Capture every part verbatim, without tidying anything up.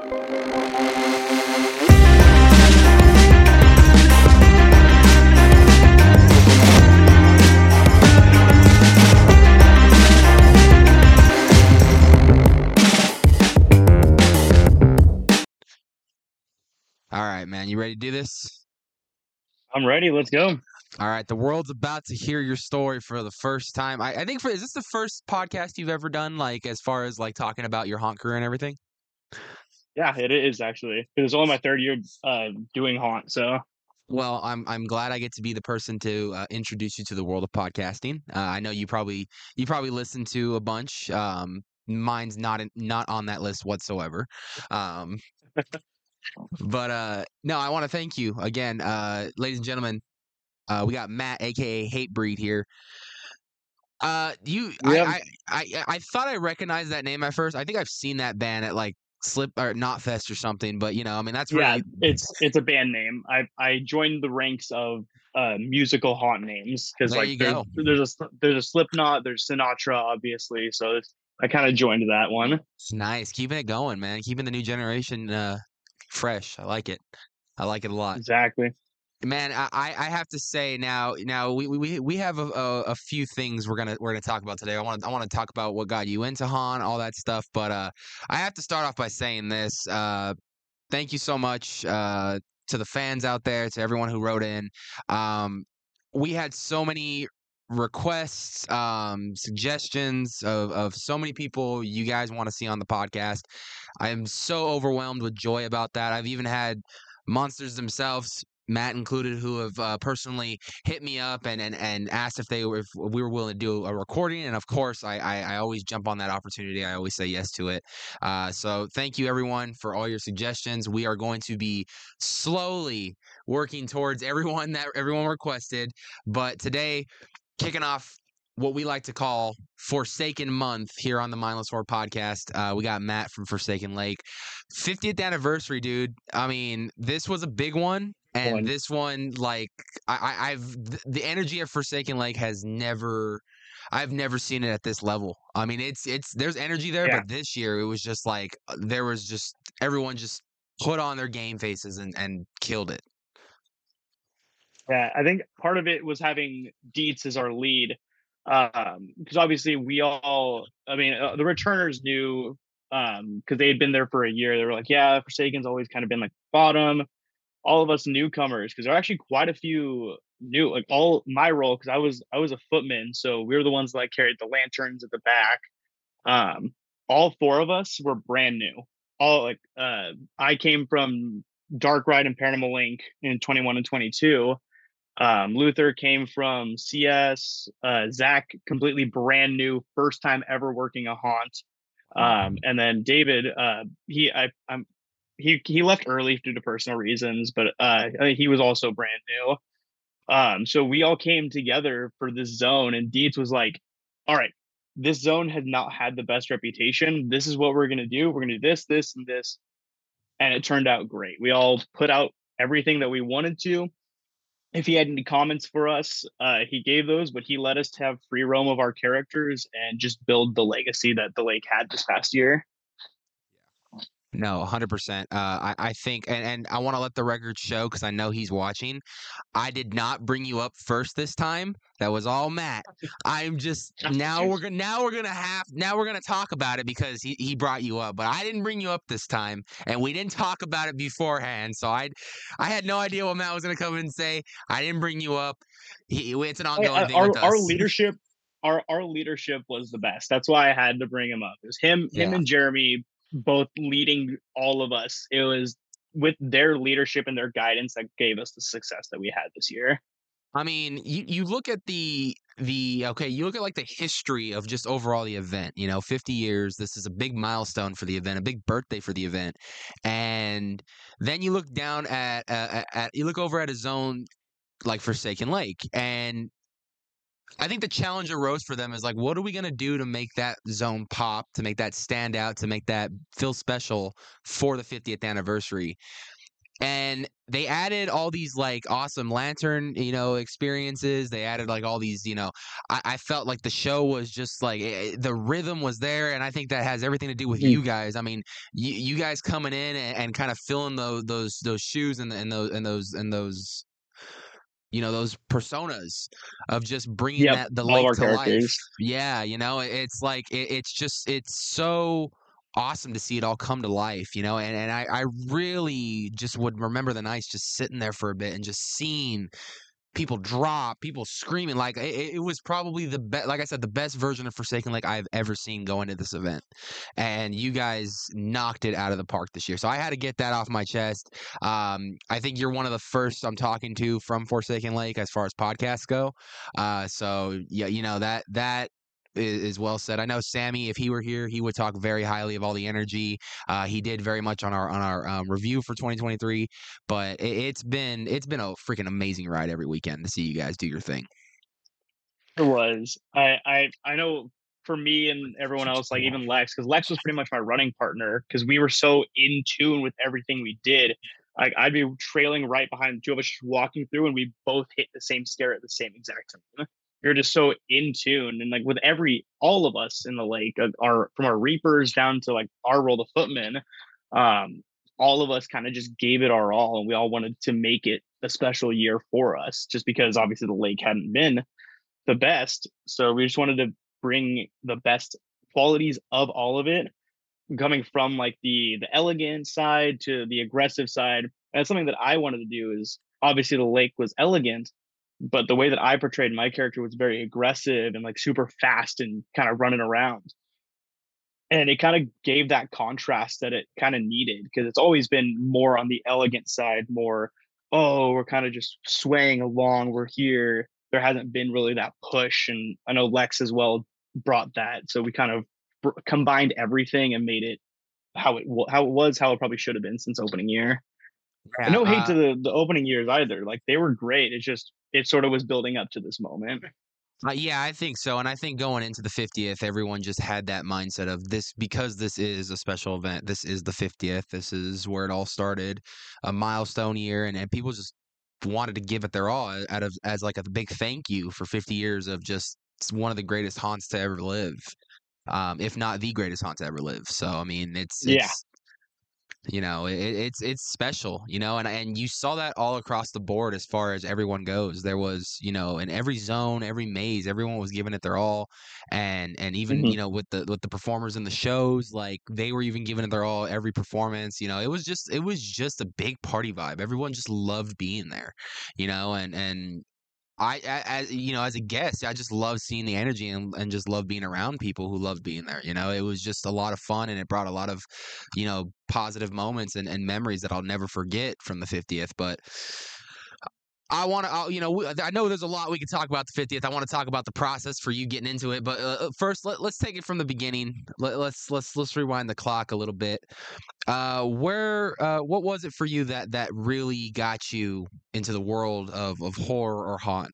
All right, man. You ready to do this? I'm ready. Let's go. All right. The world's about to hear your story for the first time. I, I think for is this the first podcast you've ever done, like as far as like talking about your haunt career and everything? Yeah, it is actually. It was only my third year uh, doing haunt, so. Well, I'm I'm glad I get to be the person to uh, introduce you to the world of podcasting. Uh, I know you probably you probably listen to a bunch. Um, mine's not in, not on that list whatsoever. Um, but uh, no, I want to thank you again, uh, ladies and gentlemen. Uh, we got Matt, aka Hatebreed, here. Uh, you, Yeah. I, I, I, I thought I recognized that name at first. I think I've seen that band at like Slip or Not Fest or something. But you know, I mean, that's Yeah, really it's it's a band name. I I joined the ranks of uh, musical haunt names because there like you there's go. there's a there's a Slipknot, there's Sinatra, obviously. So it's, I kind of joined that one. It's nice, keeping it going, man. Keeping the new generation uh fresh. I like it. I like it a lot. Exactly. Man, I, I I have to say now now we we we have a, a, a few things we're gonna we're gonna talk about today. I want to I want to talk about what got you into haunt, all that stuff. But uh, I have to start off by saying this. Uh, thank you so much uh, to the fans out there, to everyone who wrote in. Um, we had so many requests, um, suggestions of, of so many people you guys want to see on the podcast. I am so overwhelmed with joy about that. I've even had monsters themselves, Matt included, who have uh, personally hit me up and, and, and asked if they were if we were willing to do a recording. And of course, I, I, I always jump on that opportunity. I always say yes to it. Uh, so thank you everyone for all your suggestions. We are going to be slowly working towards everyone that everyone requested. But today, kicking off what we like to call Forsaken Month here on the Mindless Horror Podcast. Uh, we got Matt from Forsaken Lake. fiftieth anniversary, dude. I mean, this was a big one. And One. this one, like, I, I, I've th- the energy of Forsaken Lake has never, I've never seen it at this level. I mean, it's it's there's energy there, Yeah. but this year it was just like there was just everyone just put on their game faces and and killed it. Yeah, I think part of it was having Dietz as our lead, um, because obviously we all, I mean, uh, the returners knew, um, because they had been there for a year. They were like, yeah, Forsaken's always kind of been like bottom. All of us newcomers, because there are actually quite a few new, like all my role, because I was I was a footman, so we were the ones that like, carried the lanterns at the back. Um, all four of us were brand new. All like, uh, I came from Dark Ride and Paranormal Link in twenty-one and twenty-two. Um, Luther came from C S. Uh, Zach, completely brand new, first time ever working a haunt. Um, and then David, uh, he I, I'm he he left early due to personal reasons, but uh, he was also brand new. Um, so we all came together for this zone, and Dietz was like, "All right, this zone has not had the best reputation. This is what we're gonna do. We're gonna do this, this, and this." And it turned out great. We all put out everything that we wanted to. If he had any comments for us, uh, he gave those, but he let us have free roam of our characters and just build the legacy that the lake had this past year. No, one hundred percent. Uh, I, I think, and, and I want to let the record show because I know he's watching. I did not bring you up first this time. That was all Matt. I'm just now we're gonna now we're gonna have now we're gonna talk about it because he, he brought you up, but I didn't bring you up this time, and we didn't talk about it beforehand. So I I had no idea what Matt was gonna come in and say. I didn't bring you up. He, it's an ongoing thing our, with us. Our leadership, our our leadership was the best. That's why I had to bring him up. It was him, him Yeah. and Jeremy both leading all of us. It was with their leadership and their guidance that gave us the success that we had this year. I mean, you, you look at the the okay, you look at like the history of just overall the event, you know, fifty years. This is a big milestone for the event, a big birthday for the event. And then you look down at at, at you look over at a zone like Forsaken Lake, and I think the challenge arose for them is like, what are we going to do to make that zone pop, to make that stand out, to make that feel special for the fiftieth anniversary? and they added all these like awesome lantern, you know, experiences. They added like all these, you know, I, I felt like the show was just like eh, the rhythm was there, and I think that has everything to do with Mhm. you guys. I mean, you, you guys coming in and, and kind of filling those those those shoes and, and those and those and those you know those personas of just bringing Yep, that the all of lake our to life. characters. Yeah, you know, it's like it, it's just it's so awesome to see it all come to life, you know, and, and I, I really just would remember the nights just sitting there for a bit and just seeing people drop, people screaming. Like it, it was probably the best, like I said, the best version of Forsaken Lake I've ever seen going to this event. And you guys knocked it out of the park this year. So I had to get that off my chest. Um, I think you're one of the first I'm talking to from Forsaken Lake as far as podcasts go. Uh, so yeah, you know, that that is, is well said. I know Sammy, if he were here, he would talk very highly of all the energy. Uh, he did very much on our on our um, review for twenty twenty-three, but it, it's been it's been a freaking amazing ride every weekend to see you guys do your thing. It was. I I I know for me and everyone else, like even Lex, because Lex was pretty much my running partner because we were so in tune with everything we did. Like I'd be trailing right behind the two of us, just walking through, and we both hit the same scare at the same exact time. We are just so in tune, and like with every all of us in the lake, uh, our from our reapers down to like our role the footmen, um, all of us kind of just gave it our all, and we all wanted to make it a special year for us, just because obviously the lake hadn't been the best. So we just wanted to bring the best qualities of all of it, coming from like the the elegant side to the aggressive side. And that's something that I wanted to do. Is obviously the lake was elegant, but the way that I portrayed my character was very aggressive and like super fast and kind of running around. And it kind of gave that contrast that it kind of needed, because it's always been more on the elegant side, more, oh, we're kind of just swaying along, we're here. There hasn't been really that push. And I know Lex as well brought that. So we kind of br- combined everything and made it how it wa- how it was, how it probably should have been since opening year. And Yeah, no hate to uh, the the opening years either. Like they were great. It's just it sort of was building up to this moment. Uh, yeah, I think so. And I think going into the fiftieth, everyone just had that mindset of this because this is a special event. This is the fiftieth. This is where it all started, a milestone year. And, and people just wanted to give it their all out of as like a big thank you for fifty years of just one of the greatest haunts to ever live, um, if not the greatest haunt to ever live. So, I mean, it's, Yeah. it's, you know, it, it's it's special, you know, and and you saw that all across the board as far as everyone goes. There was, you know, in every zone, every maze, everyone was giving it their all, and and even Hmm. you know with the with the performers in the shows, like they were even giving it their all every performance. You know, it was just it was just a big party vibe. Everyone just loved being there, you know, and and I, I, as you know, as a guest, I just love seeing the energy and, and just love being around people who love being there. You know, it was just a lot of fun and it brought a lot of, you know, positive moments and, and memories that I'll never forget from the fiftieth. But I want to, you know, we- I know there's a lot we can talk about the fiftieth. I want to talk about the process for you getting into it, but uh, first, let, let's take it from the beginning. Let, let's let's let's rewind the clock a little bit. Uh, where, uh, what was it for you that that really got you into the world of of horror or haunt?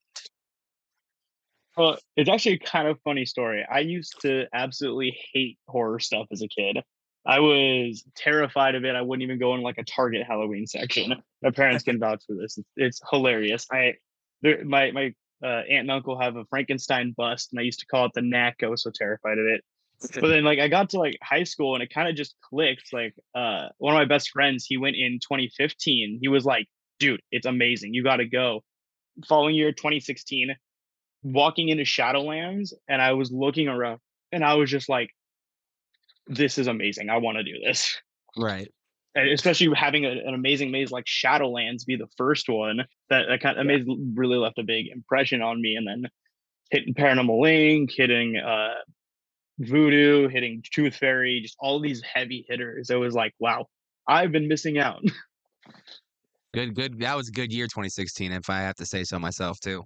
Well, it's actually a kind of funny story. I used to absolutely hate horror stuff as a kid. I was terrified of it. I wouldn't even go in like a Target Halloween section. My parents can vouch for this. It's, it's hilarious. I, there, my my uh, aunt and uncle have a Frankenstein bust, and I used to call it the Knack. I was so terrified of it. But then, like, I got to like high school, and it kind of just clicked. Like, uh, one of my best friends, he went in twenty fifteen. He was like, "Dude, it's amazing. You got to go." Following year, twenty sixteen, walking into Shadowlands, and I was looking around, and I was just like, this is amazing. I want to do this. Right. And especially having a, an amazing maze like Shadowlands be the first one, that, that kind of Yeah. maze really left a big impression on me. And then hitting Paranormal Link, hitting uh, Voodoo, hitting Tooth Fairy, just all these heavy hitters. It was like, wow, I've been missing out. Good, good. That was a good year, twenty sixteen, if I have to say so myself too.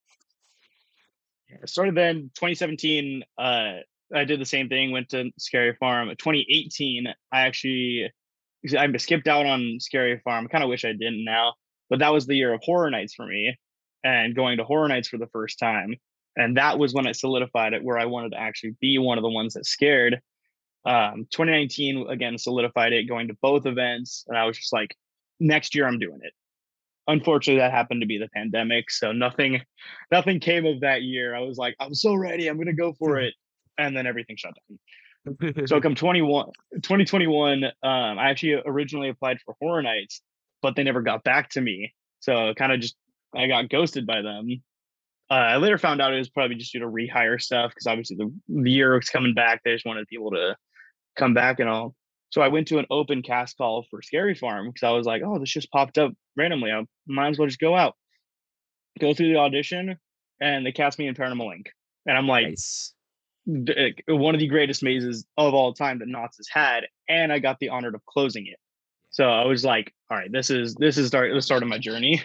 Started then twenty seventeen. Uh, I did the same thing. Went to Scary Farm. twenty eighteen, I actually I skipped out on Scary Farm. I kind of wish I didn't now, but that was the year of Horror Nights for me, and going to Horror Nights for the first time. And that was when it solidified it, where I wanted to actually be one of the ones that scared. Um, twenty nineteen again solidified it, going to both events, and I was just like, next year I'm doing it. Unfortunately, that happened to be the pandemic, so nothing, nothing came of that year. I was like, I'm so ready, I'm gonna go for it, and then everything shut down. So come twenty-one, twenty twenty-one, um, I actually originally applied for Horror Nights, but they never got back to me. So kind of just I got ghosted by them. Uh, I later found out it was probably just due to rehire stuff because obviously the, the year was coming back. They just wanted people to come back and all. So I went to an open cast call for Scary Farm because I was like, oh, this just popped up randomly. I might as well just go out, go through the audition, and they cast me in Paranormal Inc. And I'm like, Nice. one of the greatest mazes of all time that Knott's has had, and I got the honor of closing it. So I was like, all right, this is this is start the start of my journey.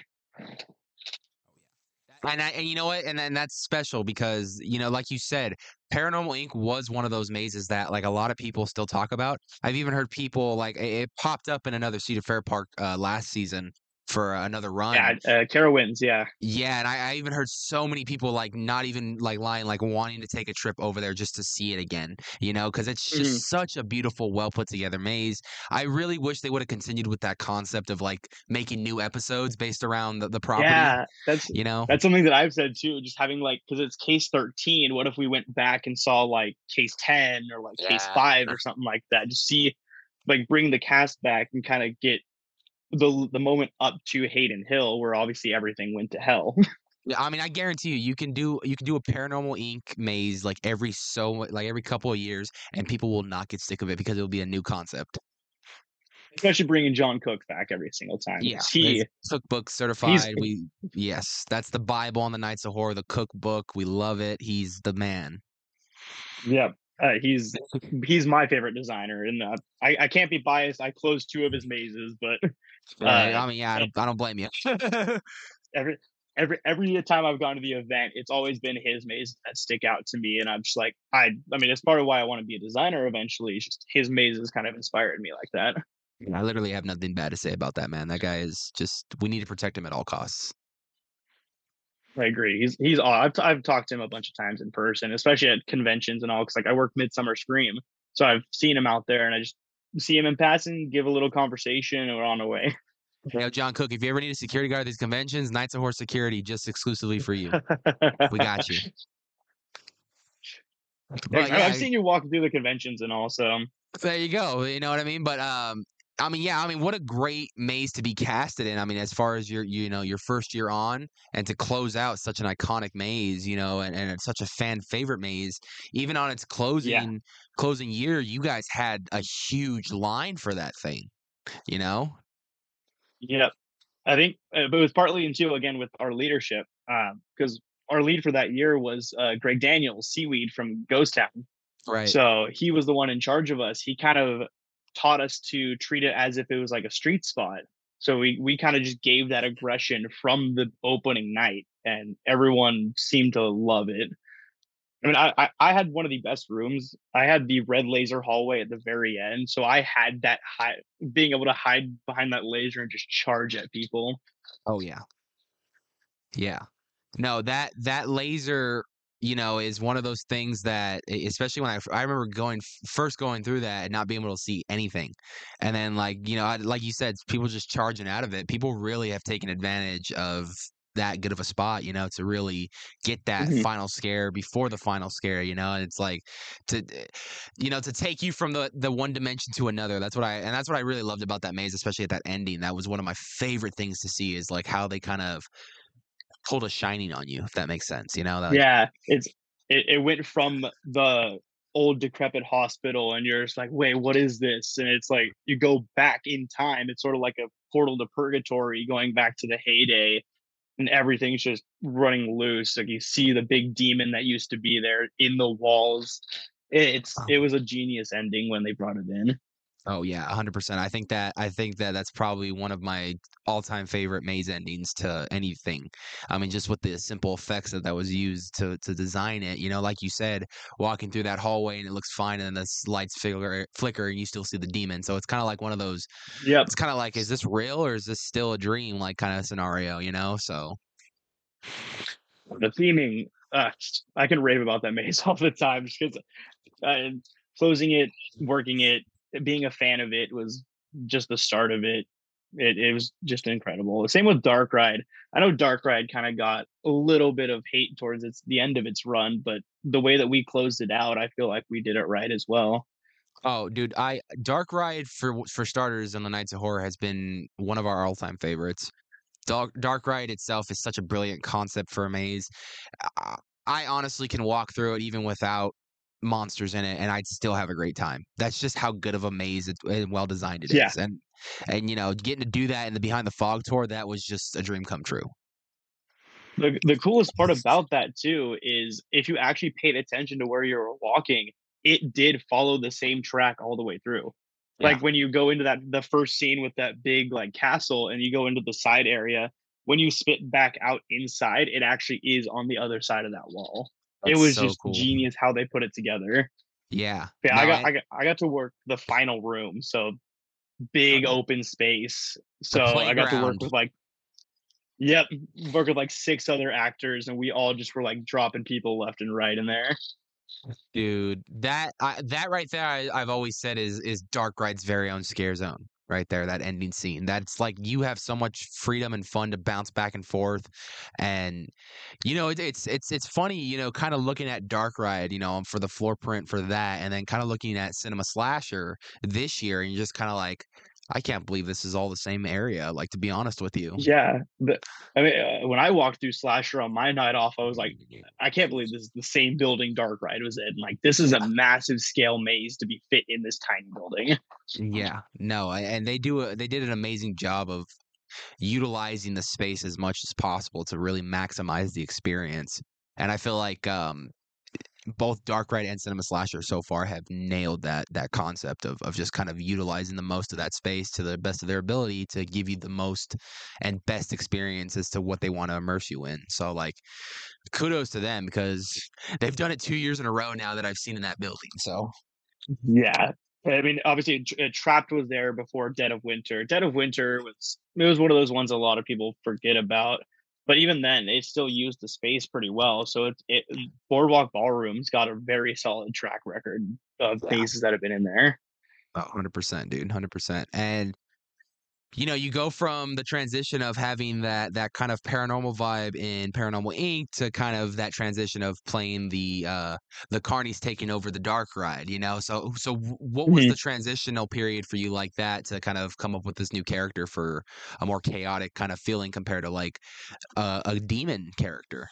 And, I, and you know what? And and that's special because, you know, like you said, Paranormal Inc was one of those mazes that like a lot of people still talk about. I've even heard people like it, it popped up in another Cedar Fair Park uh, last season for another run. Yeah, uh, Kara wins. Yeah, Yeah, and I, I even heard so many people like not even like lying, like wanting to take a trip over there just to see it again, you know, because it's just mm-hmm. such a beautiful, well put together maze. I really wish they would have continued with that concept of like making new episodes based around the, the property. Yeah, that's you know, that's something that I've said too. Just having like because it's case thirteen. What if we went back and saw like case ten or like yeah. case five or something like that? Just see, like, bring the cast back and kind of get the the moment up to Hayden Hill, where obviously everything went to hell. Yeah, I mean, I guarantee you, you can do you can do a Paranormal Inc maze like every so like every couple of years, and people will not get sick of it because it'll be a new concept. Especially bringing John Cook back every single time. Yeah, he cookbook certified. We yes, that's the Bible on the Nights of Horror, the cookbook. We love it. He's the man. Yeah, uh, he's he's my favorite designer, and uh, I I can't be biased. I closed two of his mazes, but uh, I mean, yeah, I don't, I don't blame you. every every every time I've gone to the event, it's always been his mazes that stick out to me, and I'm just like, I I mean, it's part of why I want to be a designer eventually. It's just his mazes kind of inspired me like that. I literally have nothing bad to say about that man. That guy is just we need to protect him at all costs. I agree. He's he's I've t- I've talked to him a bunch of times in person, especially at conventions and all. Because like I work Midsummer Scream, so I've seen him out there, and I just see him in passing, give a little conversation, and we're on our way. You know, John Cook, if you ever need a security guard at these conventions, Nights of Horror Security, just exclusively for you. We got you. But, yeah, I've seen you walk through the conventions and all, so there you go. You know what I mean? But um, I mean, yeah, I mean, what a great maze to be casted in. I mean, as far as your, you know, your first year on, and to close out such an iconic maze, you know, and, and it's such a fan favorite maze, even on its closing yeah. closing year, you guys had a huge line for that thing, you know? Yep. I think uh, but it was partly into, again, with our leadership, because um, our lead for that year was uh, Greg Daniels, Seaweed from Ghost Town. Right. So he was the one in charge of us. He kind of taught us to treat it as if it was like a street spot. So we, we kind of just gave that aggression from the opening night, and everyone seemed to love it. I mean, I, I, I had one of the best rooms. I had the red laser hallway at the very end. So I had that high, being able to hide behind that laser and just charge at people. Oh, yeah. Yeah. No, that that laser, you know, is one of those things that, especially when I, I remember going first going through that and not being able to see anything. And then, like, you know, I, like you said, people just charging out of it. People really have taken advantage of that good of a spot, you know, to really get that Mhm. final scare before the final scare, you know, and it's like to, you know, to take you from the, the one dimension to another. That's what I, and that's what I really loved about that maze, especially at that ending. That was one of my favorite things to see, is like how they kind of pulled a shining on you, if that makes sense, you know? Like, Yeah, it's it, it went from the old decrepit hospital, and you're just like, wait, what is this? And it's like you go back in time. It's sort of like a portal to purgatory, going back to the heyday, and everything's just running loose. Like you see the big demon that used to be there in the walls. It's it was a genius ending when they brought it in. Oh yeah, one hundred percent. I think that I think that that's probably one of my all-time favorite maze endings to anything. I mean, just with the simple effects that that was used to to design it. You know, like you said, walking through that hallway and it looks fine, and then the lights flicker, flicker, and you still see the demon. So it's kind of like one of those. Yep. It's kind of like, is this real or is this still a dream? Like kind of scenario, you know? So the theming, uh, I can rave about that maze all the time because uh, closing it, working it, being a fan of it was just the start of it. it, it was just incredible. Same with Dark Ride. I know Dark Ride kind of got a little bit of hate towards its the end of its run, but the way that we closed it out, I feel like we did it right as well. Oh, dude, I Dark Ride for for starters on the Nights of Horror has been one of our all-time favorites. Dark Dark Ride itself is such a brilliant concept for a maze. I, I honestly can walk through it even without monsters in it, and I'd still have a great time. That's just how good of a maze it, and well designed it Yeah, is, and and you know, getting to do that in the Behind the Fog tour, that was just a dream come true. the the coolest part about that too is if you actually paid attention to where you were walking, it did follow the same track all the way through. Yeah, Like when you go into that the first scene with that big like castle and you go into the side area, when you spit back out inside, it actually is on the other side of that wall. It that's was so just cool. genius how they put it together. Yeah, Yeah, I no, got and I got I got to work the final room, so big uh, open space. the So I got to work playground. with like yep, work with like six other actors, and we all just were like dropping people left and right in there. Dude, that I, that right there, I, I've always said is is Dark Ride's very own scare zone. Right there, that ending scene. That's like you have so much freedom and fun to bounce back and forth, and you know it, it's it's it's funny, you know, kind of looking at Dark Ride, you know, for the floor print for that, and then kind of looking at Cinema Slasher this year, and you're just kind of like, I can't believe this is all the same area. Like to be honest with you. Yeah, the, I mean, uh, when I walked through Slasher on my night off, I was like, I can't believe this is the same building Dark Ride was in. Like, this is a Yeah. massive scale maze to be fit in this tiny building. Yeah, no, a- and they do a, they did an amazing job of utilizing the space as much as possible to really maximize the experience. And I feel like um, both Dark Ride and Cinema Slasher so far have nailed that that concept of of just kind of utilizing the most of that space to the best of their ability to give you the most and best experience as to what they want to immerse you in. So like kudos to them because they've done it two years in a row now that I've seen in that building. So Yeah. I mean, obviously, uh, Trapped was there before Dead of Winter. Dead of Winter was it was one of those ones a lot of people forget about. But even then, it still used the space pretty well. So it, it Boardwalk Ballroom's got a very solid track record of yeah, mazes that have been in there. oh, one hundred percent, dude, one hundred percent. And you know, you go from the transition of having that that kind of paranormal vibe in Paranormal Inc to kind of that transition of playing the uh the Carnies taking over the Dark Ride, you know. So so w- what was the Mhm. transitional period for you like that to kind of come up with this new character for a more chaotic kind of feeling compared to like uh, a demon character?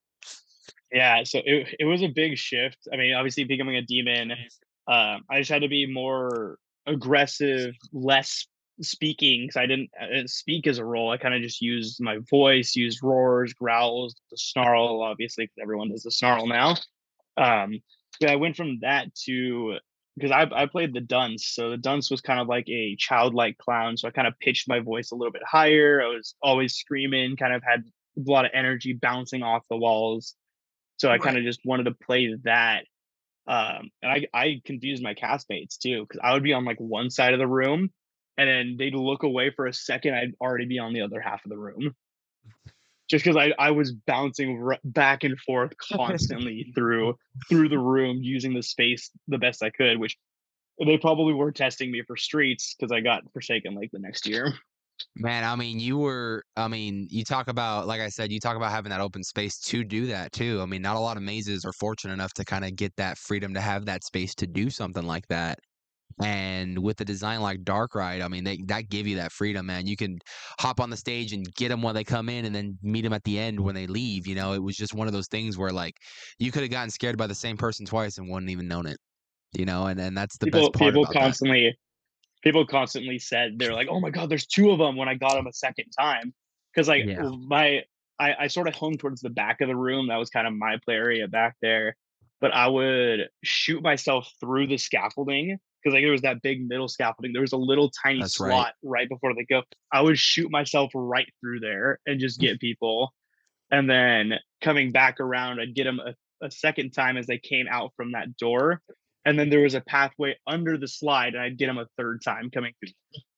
Yeah, so it it was a big shift. I mean, obviously becoming a demon, um, I just had to be more aggressive, less speaking because I didn't, I didn't speak as a role. I kind of just used my voice, used roars, growls, the snarl, obviously, because everyone does the snarl now. Um, but I went from that to because I I played the dunce, so the dunce was kind of like a childlike clown. So I kind of pitched my voice a little bit higher. I was always screaming, kind of had a lot of energy bouncing off the walls, so I kind Right. of just wanted to play that. Um, and I I confused my castmates too because I would be on like one side of the room, and then they'd look away for a second. I'd already be on the other half of the room just because I I was bouncing r- back and forth constantly through through the room using the space the best I could. Which they probably were testing me for Streets because I got Forsaken Lake the next year. Man, I mean, you were, I mean, you talk about, like I said, you talk about having that open space to do that too. I mean, not a lot of mazes are fortunate enough to kind of get that freedom to have that space to do something like that. And with a design like Dark Ride, I mean, they that give you that freedom, man. You can hop on the stage and get them when they come in, and then meet them at the end when they leave. You know, it was just one of those things where like you could have gotten scared by the same person twice and wouldn't even known it. You know, and and that's the best People part people about that. constantly people constantly said they're like, "Oh my god, there's two of them." When I got them a second time, because like Yeah, my I, I sort of hung towards the back of the room. That was kind of my play area back there. But I would shoot myself through the scaffolding because like there was that big middle scaffolding. There was a little tiny that's right. slot right before they go. I would shoot myself right through there and just get people. And then coming back around, I'd get them a, a second time as they came out from that door. And then there was a pathway under the slide, and I'd get them a third time coming through.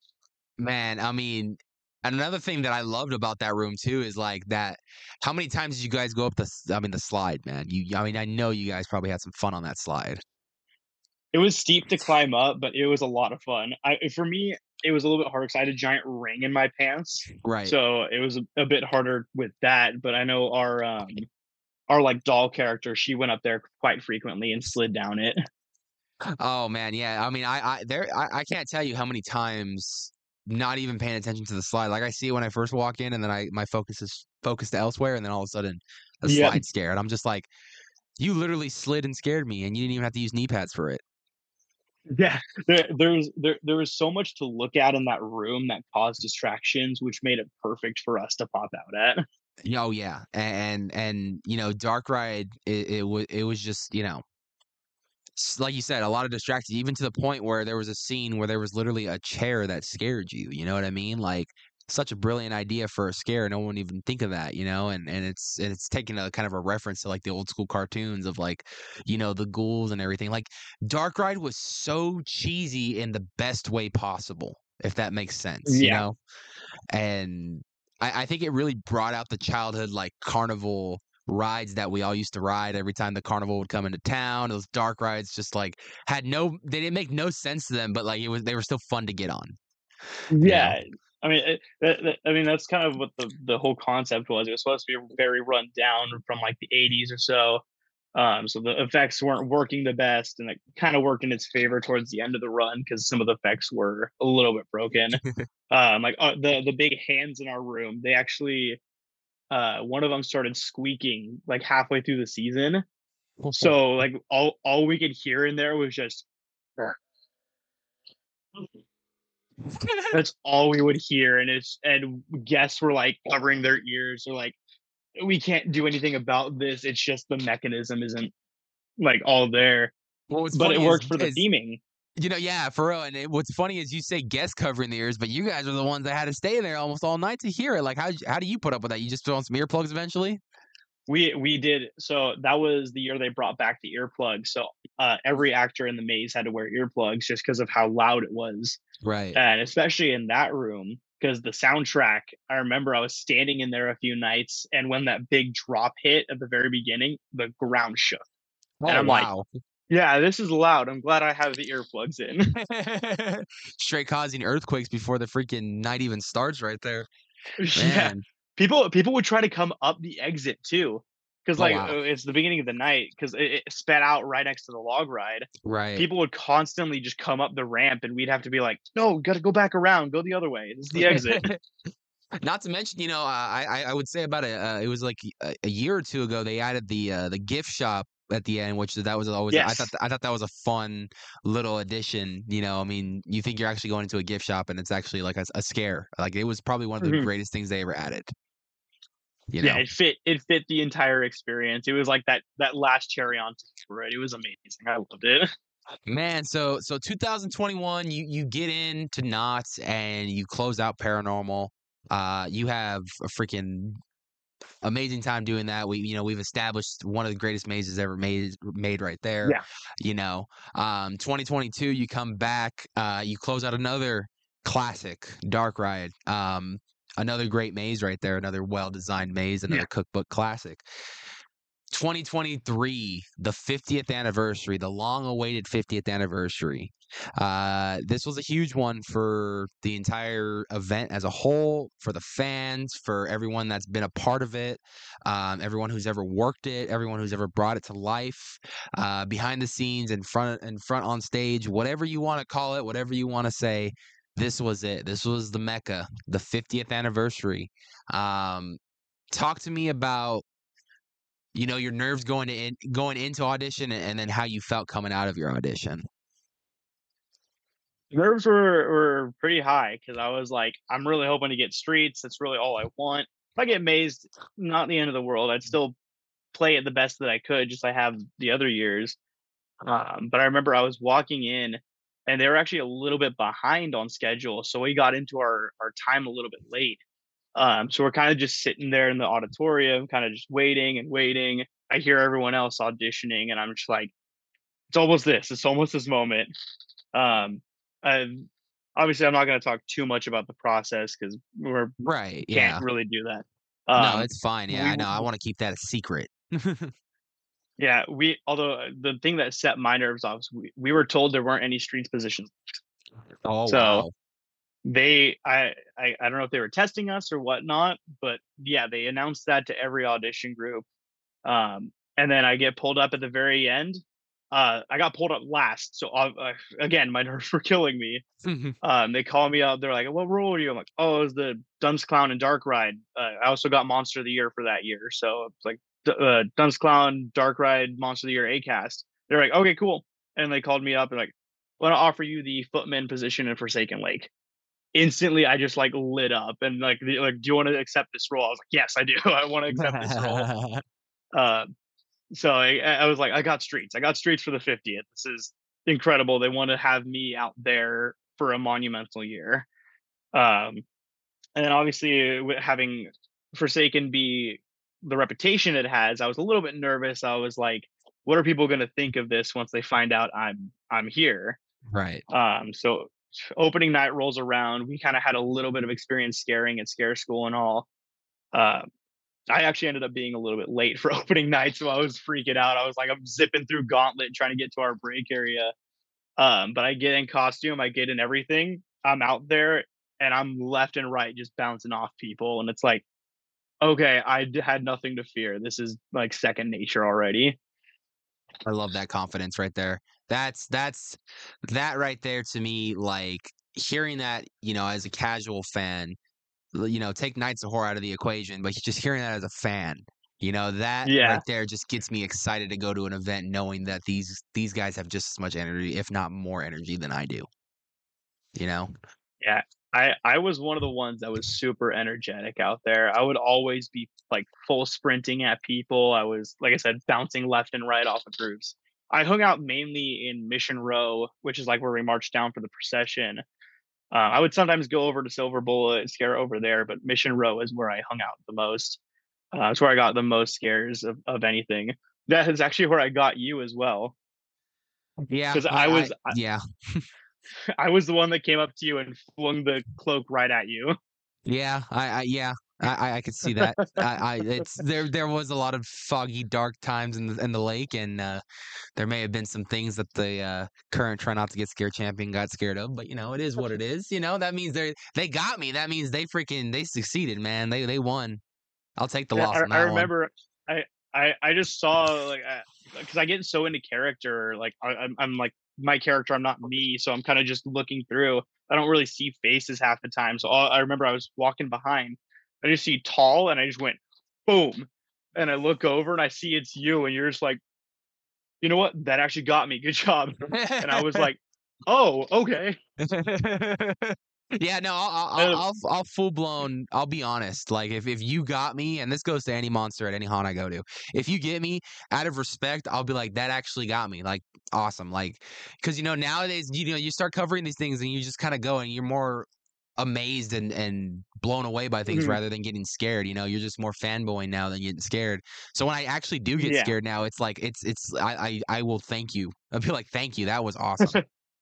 Man, I mean, another thing that I loved about that room too is like that. How many times did you guys go up the? s- I mean, the slide, man. You, I mean, I know you guys probably had some fun on that slide. it was steep to climb up, but it was a lot of fun. I for me, it was a little bit harder because I had a giant ring in my pants, Right. so it was a, a bit harder with that. But I know our um our like doll character, she went up there quite frequently and slid down it. Oh man, yeah. I mean, I I there I, I can't tell you how many times not even paying attention to the slide. Like I see it when I first walk in, and then I my focus is focused elsewhere, and then all of a sudden the Yeah, slide scared. I'm just like, you literally slid and scared me, and you didn't even have to use knee pads for it. yeah. There, there's there there was so much to look at in that room that caused distractions, which made it perfect for us to pop out at. Oh yeah, and and you know, Dark Ride, it, it was it was just you know, s- like you said, a lot of distractions, even to the point where there was a scene where there was literally a chair that scared you. You know what I mean? Like such a brilliant idea for a scare. No one would even think of that, you know. And and it's and it's taking a kind of a reference to like the old school cartoons of like, you know, the ghouls and everything. Like Dark Ride was so cheesy in the best way possible, if that makes sense, you Yeah, know. And I, I think it really brought out the childhood like carnival rides that we all used to ride every time the carnival would come into town. Those dark rides just like had no they didn't make no sense to them, but like it was they were still fun to get on, you know? yeah. I mean, it, that, that, I mean that's kind of what the the whole concept was. It was supposed to be very run down from like the eighties or so. Um, so the effects weren't working the best, and it kind of worked in its favor towards the end of the run because some of the effects were a little bit broken. Um, like uh, the the big hands in our room, they actually uh one of them started squeaking like halfway through the season. So like all all we could hear in there was just that's all we would hear, and it's and guests were like covering their ears or like we can't do anything about this. It's just the mechanism isn't like all there, Well, what's but it funny is worked for the is theming. you know, yeah, for real. And it, what's funny is you say guest covering the ears, but you guys are the ones that had to stay there almost all night to hear it. Like, how how do you put up with that? You just throw on some earplugs eventually? We we did so that was the year they brought back the earplugs. So uh, every actor in the maze had to wear earplugs just because of how loud it was, Right. and especially in that room because the soundtrack. I remember I was standing in there a few nights, and when that big drop hit at the very beginning, the ground shook, and Oh I'm like, wow. "Yeah, this is loud. I'm glad I have the earplugs in." Straight causing earthquakes before the freaking night even starts right there. Yeah. Man. People people would try to come up the exit too, because Oh like, wow. uh, it's the beginning of the night, 'cause it it sped out right next to the log ride. Right. People would constantly just come up the ramp, and we'd have to be like, "No, gotta go back around, go the other way. This is the exit." Not to mention, you know, uh, I I I would say about a uh, it was like a, a year or two ago they added the uh, the gift shop at the end, which that was always I thought Yes. I thought that was a fun little addition. You know, I mean, you think you're actually going into a gift shop and it's actually like a, a scare. Like it was probably one of the Mhm. greatest things they ever added. You Yeah, know, it fit it fit the entire experience. It was like that that last cherry on top, right? It was amazing. I loved it. man. So so two thousand twenty-one, you you get into Knott's and you close out Paranormal. Uh, you have a freaking amazing time doing that. We, you know, we've established one of the greatest mazes ever made made right there. Yeah. You know, um, twenty twenty-two, you come back, uh, you close out another classic, Dark Ride. Um, another great maze right there, another well designed maze, Yeah. another cookbook classic. twenty twenty-three, the fiftieth anniversary, the long awaited fiftieth anniversary. Uh, this was a huge one for the entire event as a whole, for the fans, for everyone that's been a part of it, um, everyone who's ever worked it, everyone who's ever brought it to life, uh, behind the scenes, in front, in front on stage, whatever you want to call it, whatever you want to say. This was it. This was the Mecca, the fiftieth anniversary. Um, talk to me about you know, your nerves going to in, going into audition and, and then how you felt coming out of your audition. Nerves were were pretty high because I was like, I'm really hoping to get streets. That's really all I want. If I get mazed, not the end of the world. I'd still play it the best that I could, just like I have the other years. Um, but I remember I was walking in, and they were actually a little bit behind on schedule, so we got into our our time a little bit late. Um, so we're kind of just sitting there in the auditorium, kind of just waiting and waiting. I hear everyone else auditioning, and I'm just like, it's almost this. It's almost this moment. Um, and obviously, I'm not going to talk too much about the process because we Right. can't Yeah. really do that. No, Um, it's fine. Yeah, we I know. I want to keep that a secret. Yeah, we although uh, the thing that set my nerves off is we, we were told there weren't any streets positions. Oh So wow. they I, I I don't know if they were testing us or whatnot, but yeah, they announced that to every audition group. Um, and then I get pulled up at the very end. Uh, I got pulled up last, so uh, uh, again, my nerves were killing me. Um, they call me up. They're like, "What role are you?" I'm like, "Oh, it was the Dunce Clown and Dark Ride." Uh, I also got Monster of the Year for that year, so it's like uh, Dunce Clown, Dark Ride, Monster of the Year, A cast. They're like, "Okay, cool," and they called me up and like, "Want to offer you the footman position in Forsaken Lake." Instantly, I just like lit up and like, the, like, do you want to accept this role? I was like, "Yes, I do. I want to accept this role." Uh, so I, I was like, I got streets. I got streets for the fiftieth. This is incredible. They want to have me out there for a monumental year. Um, and then obviously having Forsaken be the reputation it has, I was a little bit nervous. I was like, what are people going to think of this once they find out I'm I'm here? Right. Um, so opening night rolls around. We kind of had a little bit of experience scaring at Scare School and all. Uh, I actually ended up being a little bit late for opening night, so I was freaking out. I was like, I'm zipping through Gauntlet trying to get to our break area. Um, but I get in costume, I get in everything. I'm out there and I'm left and right just bouncing off people. And it's like, okay, I d- had nothing to fear. This is like second nature already. I love that confidence right there. That's that's that right there to me, like hearing that, you know, as a casual fan, l- you know, take Knights of Horror out of the equation, but just hearing that as a fan, you know, that right Yeah. there just gets me excited to go to an event knowing that these these guys have just as much energy, if not more energy than I do, you know? Yeah. I, I was one of the ones that was super energetic out there. I would always be like full sprinting at people. I was, like I said, bouncing left and right off of groups. I hung out mainly in Mission Row, which is like where we marched down for the procession. Uh, I would sometimes go over to Silver Bullet and scare over there, but Mission Row is where I hung out the most. Uh, it's where I got the most scares of, of anything. That is actually where I got you as well, Yeah, because I I I was I, yeah. I was the one that came up to you and flung the cloak right at you. Yeah, I, I yeah, I, I I could see that. I, I it's there there was a lot of foggy, dark times in the in the lake, and uh, there may have been some things that the uh, current try not to get scared champion got scared of, but you know, it is what it is. You know, that means they they got me. That means they freaking they succeeded, man. They they won. I'll take the Yeah, loss I, on I that one. remember I I I just saw like because I, I get so into character, like I, I'm I'm like my character, I'm not me, so I'm kind of just looking through. I don't really see faces half the time, so all, I remember I was walking behind, I just see tall, and I just went boom, and I look over and I see it's you, and you're just like, you know what, that actually got me, good job, and I was like, oh, okay. Yeah, no, I'll I'll And I'll I'll full blown. I'll be honest. Like if if you got me, and this goes to any monster at any haunt I go to, if you get me out of respect, I'll be like that actually got me. Like awesome. Like because you know nowadays you know you start covering these things and you just kind of go and you're more amazed and and blown away by things mhm, rather than getting scared. You know, you're just more fanboying now than getting scared. So when I actually do get yeah. scared now, it's like it's it's I I, I will thank you. I'll be like thank you. That was awesome.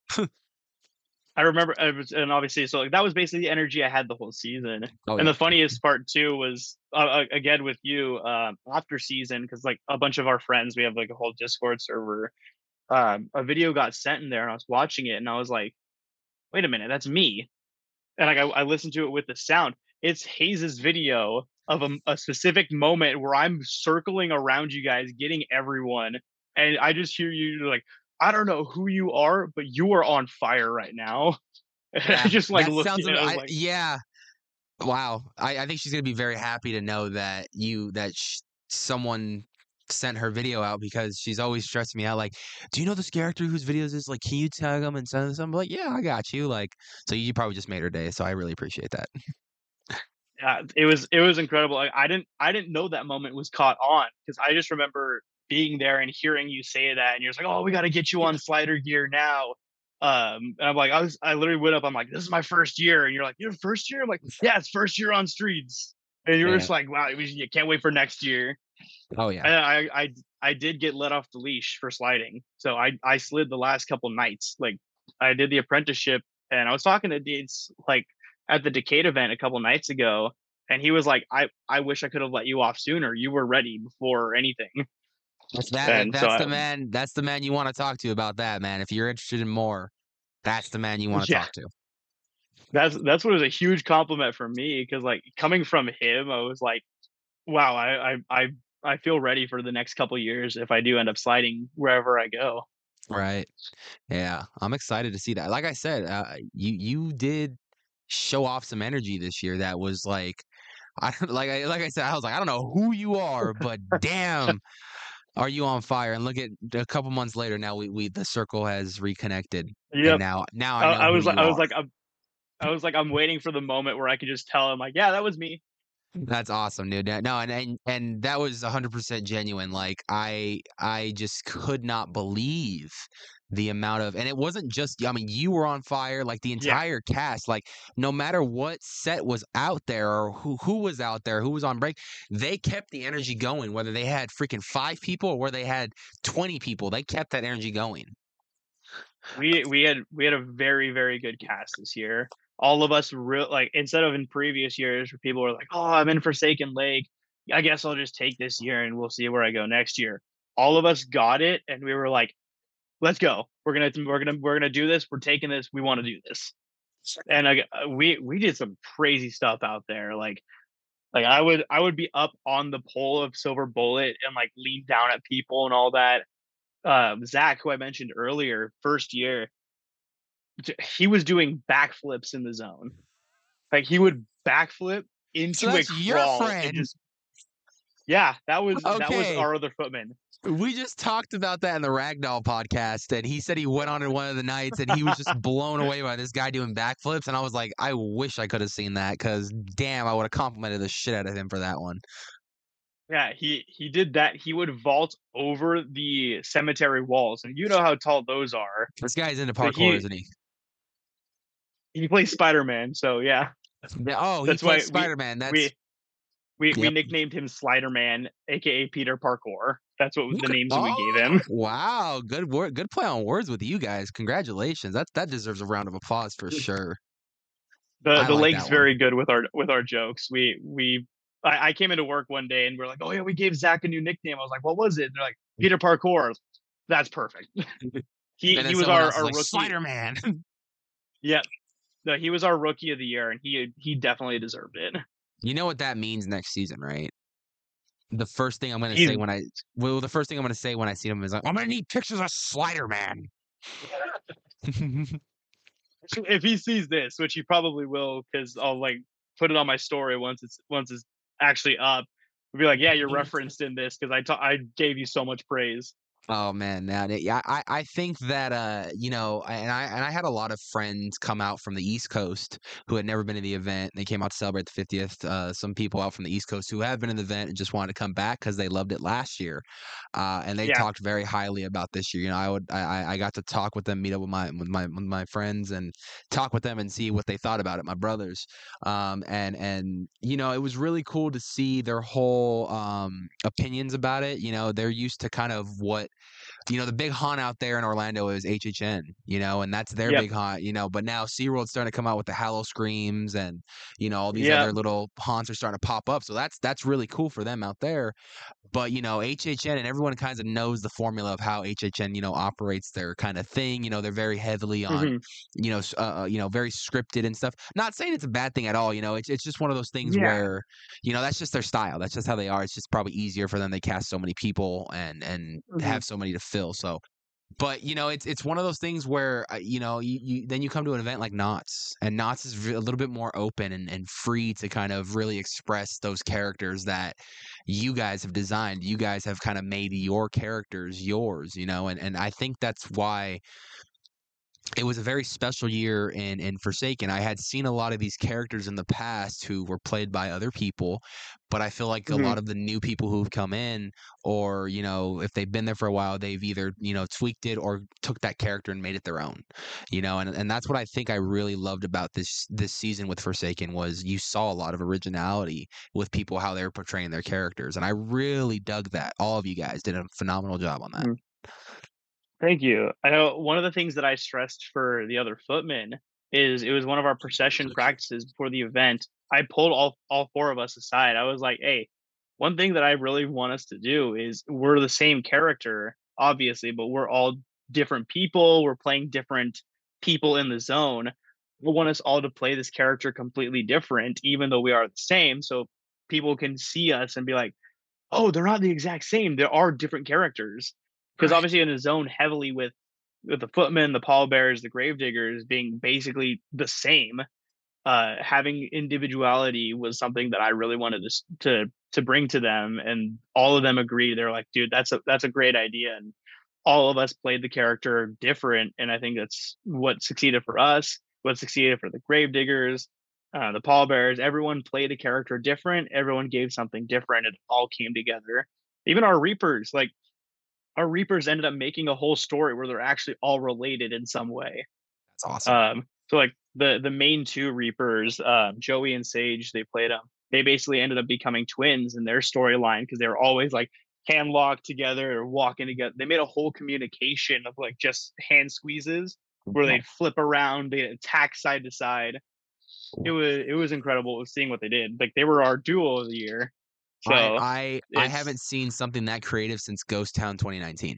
I remember, it was, and obviously, so like that was basically the energy I had the whole season. Oh And yeah. the funniest part too was uh, uh, again with you uh, after season, because like a bunch of our friends, we have like a whole Discord server. Um, a video got sent in there, and I was watching it, and I was like, "Wait a minute, that's me!" And like I, I listened to it with the sound. It's Hayes's video of a, a specific moment where I'm circling around you guys, getting everyone, and I just hear you like, "I don't know who you are, but you are on fire right now." And I Yeah, just like that looked sounds at it. am I was I like, yeah. Wow. I I think she's gonna be very happy to know that you that sh someone sent her video out because she's always stressing me out, like, "Do you know this character whose videos is like, can you tag them and send them?" I'm like, "Yeah, I got you." Like, so you probably just made her day, so I really appreciate that. yeah, it was it was incredible. I, I didn't I didn't know that moment was caught on because I just remember being there and hearing you say that, and you're just like, "Oh, we got to get you on slider gear now." Um, and I'm like, I was I literally went up. I'm like, "This is my first year," and you're like, "Your first year?" I'm like, "Yeah, it's first year on streets." And you were Yeah. just like, "Wow, we you can't wait for next year." Oh, yeah. And I I I did get let off the leash for sliding, so I I slid the last couple nights. Like I did the apprenticeship, and I was talking to Deeds like at the Decade event a couple nights ago, and he was like, "I I wish I could have let you off sooner. You were ready before anything." That's that. And so That's I, the man. That's the man you want to talk to about that, man. If you're interested in more, that's the man you want to yeah, talk to. that's that's what was a huge compliment for me because like coming from him, I was like, wow, I I I I feel ready for the next couple years if I do end up sliding wherever I go. Right. Yeah. I'm excited to see that. Like I said, uh, you you did show off some energy this year that was like I don't like I like I said, I was like, I don't know who you are, but damn, are you on fire? And look at a couple months later, now we we the circle has reconnected, and Yep. now now I I, know I who was like, you I was are. like, I'm, I was like, I'm waiting for the moment where I could just tell him, like, yeah, that was me. That's awesome, dude. No, no, and and and that was one hundred percent genuine. Like I I just could not believe the amount of and it wasn't just I mean, you were on fire, like the Yeah, entire cast, like no matter what set was out there or who who was out there, who was on break, they kept the energy going, whether they had freaking five people or where they had twenty people, they kept that energy going. we we had we had a very very good cast this year. All of us real like instead of in previous years where people were like, oh, I'm in Forsaken Lake. I guess I'll just take this year and we'll see where I go next year. All of us got it, and we were like, let's go. We're gonna we're gonna we're gonna do this. We're taking this. We want to do this. And I, we we did some crazy stuff out there. Like like I would I would be up on the pole of Silver Bullet and like lean down at people and all that. Um, Zach, who I mentioned earlier, first year, he was doing backflips in the zone. Like he would backflip So into a that's your crawl and friend. just yeah, that was that was Okay. our other footman. We just talked about that in the Ragdoll podcast, and he said he went on in one of the nights, and he was just blown away by this guy doing backflips, and I was like, I wish I could have seen that, because damn, I would have complimented the shit out of him for that one. Yeah, he he did that. He would vault over the cemetery walls, and you know how tall those are. This guy's into So parkour, he isn't he? he plays Spider Man. So yeah, Yeah, oh, he that's plays why we Spider-Man. That's we we we yep. nicknamed him Slider Man, aka Peter Parkour. That's what the Okay. names we gave Oh, him. wow, good word, good play on words with you guys. Congratulations. That that deserves a round of applause for sure. the I The like lake's that one. very good with our with our jokes. We we I, I came into work one day and we're like, oh yeah, we gave Zach a new nickname. I was like, what was it? And they're like, Peter Parkour. That's perfect. he And then he was someone our, else is our like rookie. Spider-Man. Yeah, no, he was our rookie of the year, and he he definitely deserved it. You know what that means next season, right? The first thing I'm gonna say He's when I well, the first thing I'm gonna say when I see him is like, I'm gonna need pictures of Slider Man. if he sees this, which he probably will, because I'll like put it on my story once it's once it's actually up. We'll be like, yeah, you're referenced in this because I ta- I gave you so much praise. Oh man, now yeah, I I think that uh you know, I- and I and I had a lot of friends come out from the East Coast who had never been to the event. They came out to celebrate the fiftieth. Uh, some people out from the East Coast who have been in the event and just wanted to come back because they loved it last year, uh, and they Yeah. talked very highly about this year. You know, I would I I I got to talk with them, meet up with my with my with my friends, and talk with them and see what they thought about it. My brothers, um, and and you know, it was really cool to see their whole um opinions about it. You know, they're used to kind of what you know, the big haunt out there in Orlando is H H N, you know, and that's their Yep. big haunt, you know, but now SeaWorld's starting to come out with the Hallow Screams and, you know, all these Yep. other little haunts are starting to pop up. So that's that's really cool for them out there. But, you know, H H N and everyone kind of knows the formula of how H H N, you know, operates their kind of thing. You know, they're very heavily on, hmm you know, s- uh, uh, you know, very scripted and stuff. Not saying it's a bad thing at all. You know, it's it's just one of those things Yeah. where, you know, that's just their style. That's just how they are. It's just probably easier for them. They cast so many people and and hmm have so many to fill. So but, you know, it's it's one of those things where, uh, you know, you, you then you come to an event like Knott's, and Knott's is re- a little bit more open and, and free to kind of really express those characters that you guys have designed. You guys have kind of made your characters yours, you know, and, and I think that's why it was a very special year in in Forsaken. I had seen a lot of these characters in the past who were played by other people, but I feel like a hmm lot of the new people who've come in, or you know, if they've been there for a while, they've either you know tweaked it or took that character and made it their own. You know, and and that's what I think I really loved about this this season with Forsaken was you saw a lot of originality with people how they were portraying their characters, and I really dug that. All of you guys did a phenomenal job on that. hmm Thank you. I know one of the things that I stressed for the other footmen is it was one of our procession practices before the event. I pulled all all four of us aside. I was like, "Hey, one thing that I really want us to do is we're the same character, obviously, but we're all different people. We're playing different people in the zone. We want us all to play this character completely different, even though we are the same. So people can see us and be like, oh, they're not the exact same. There are different characters. Because Right. obviously in the zone heavily with with the footmen, the pallbearers, the gravediggers being basically the same, uh, having individuality was something that I really wanted to to to bring to them, and all of them agree. They're like, "Dude, that's a that's a great idea." And all of us played the character different, and I think that's what succeeded for us. What succeeded for the gravediggers, uh, the pallbearers. Everyone played a character different. Everyone gave something different. It all came together. Even our reapers, like our reapers, ended up making a whole story where they're actually all related in some way. That's awesome. Um, so like the the main two Reapers, um, Joey and Sage, they played them. They basically ended up becoming twins in their storyline because they were always like hand locked together or walking together. They made a whole communication of like just hand squeezes where they'd flip around, they'd attack side to side. It was it was incredible seeing what they did. Like they were our duo of the year. I So I I it's haven't seen something that creative since Ghost Town twenty nineteen,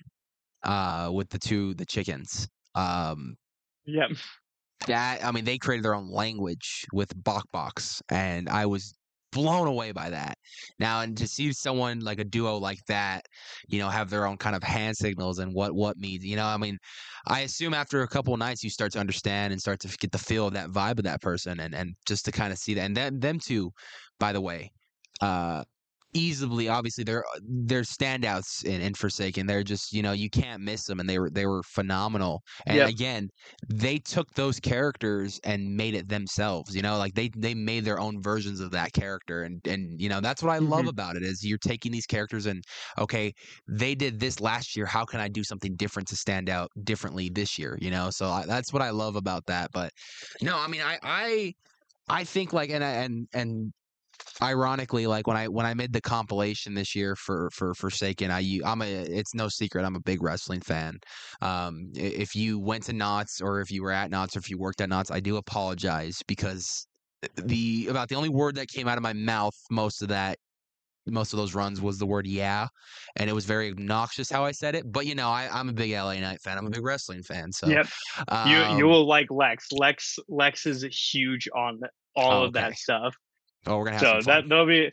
uh, with the two the chickens. Um, yeah. that I mean, they created their own language with Bok Box, and I was blown away by that. Now, and to see someone like a duo like that, you know, have their own kind of hand signals and what what means, you know, I mean, I assume after a couple of nights you start to understand and start to get the feel of that vibe of that person, and and just to kind of see that, and then them too, by the way, uh easily, obviously they're they're standouts in, in Forsaken. They're just, you know, you can't miss them, and they were they were phenomenal. And Yep. again, they took those characters and made it themselves. You know, like they they made their own versions of that character, and and you know that's what I love Hmm. about it is you're taking these characters and okay, they did this last year. How can I do something different to stand out differently this year? You know, so I, that's what I love about that. But no, I mean, I I I think like and I- and and ironically, like when I when I made the compilation this year for for Forsaken, I u- I'm a it's no secret I'm a big wrestling fan. Um, i- if you went to Knott's or if you were at Knott's or if you worked at Knott's, I do apologize because the about the only word that came out of my mouth most of that most of those runs was the word yeah, and it was very obnoxious how I said it. But you know, I I'm a big L A Knight fan. I'm a big wrestling fan, so Yep. You you um, will like Lex. Lex Lex is huge on all oh, of okay. that stuff. Oh, we're gonna have some So fun. that that'll be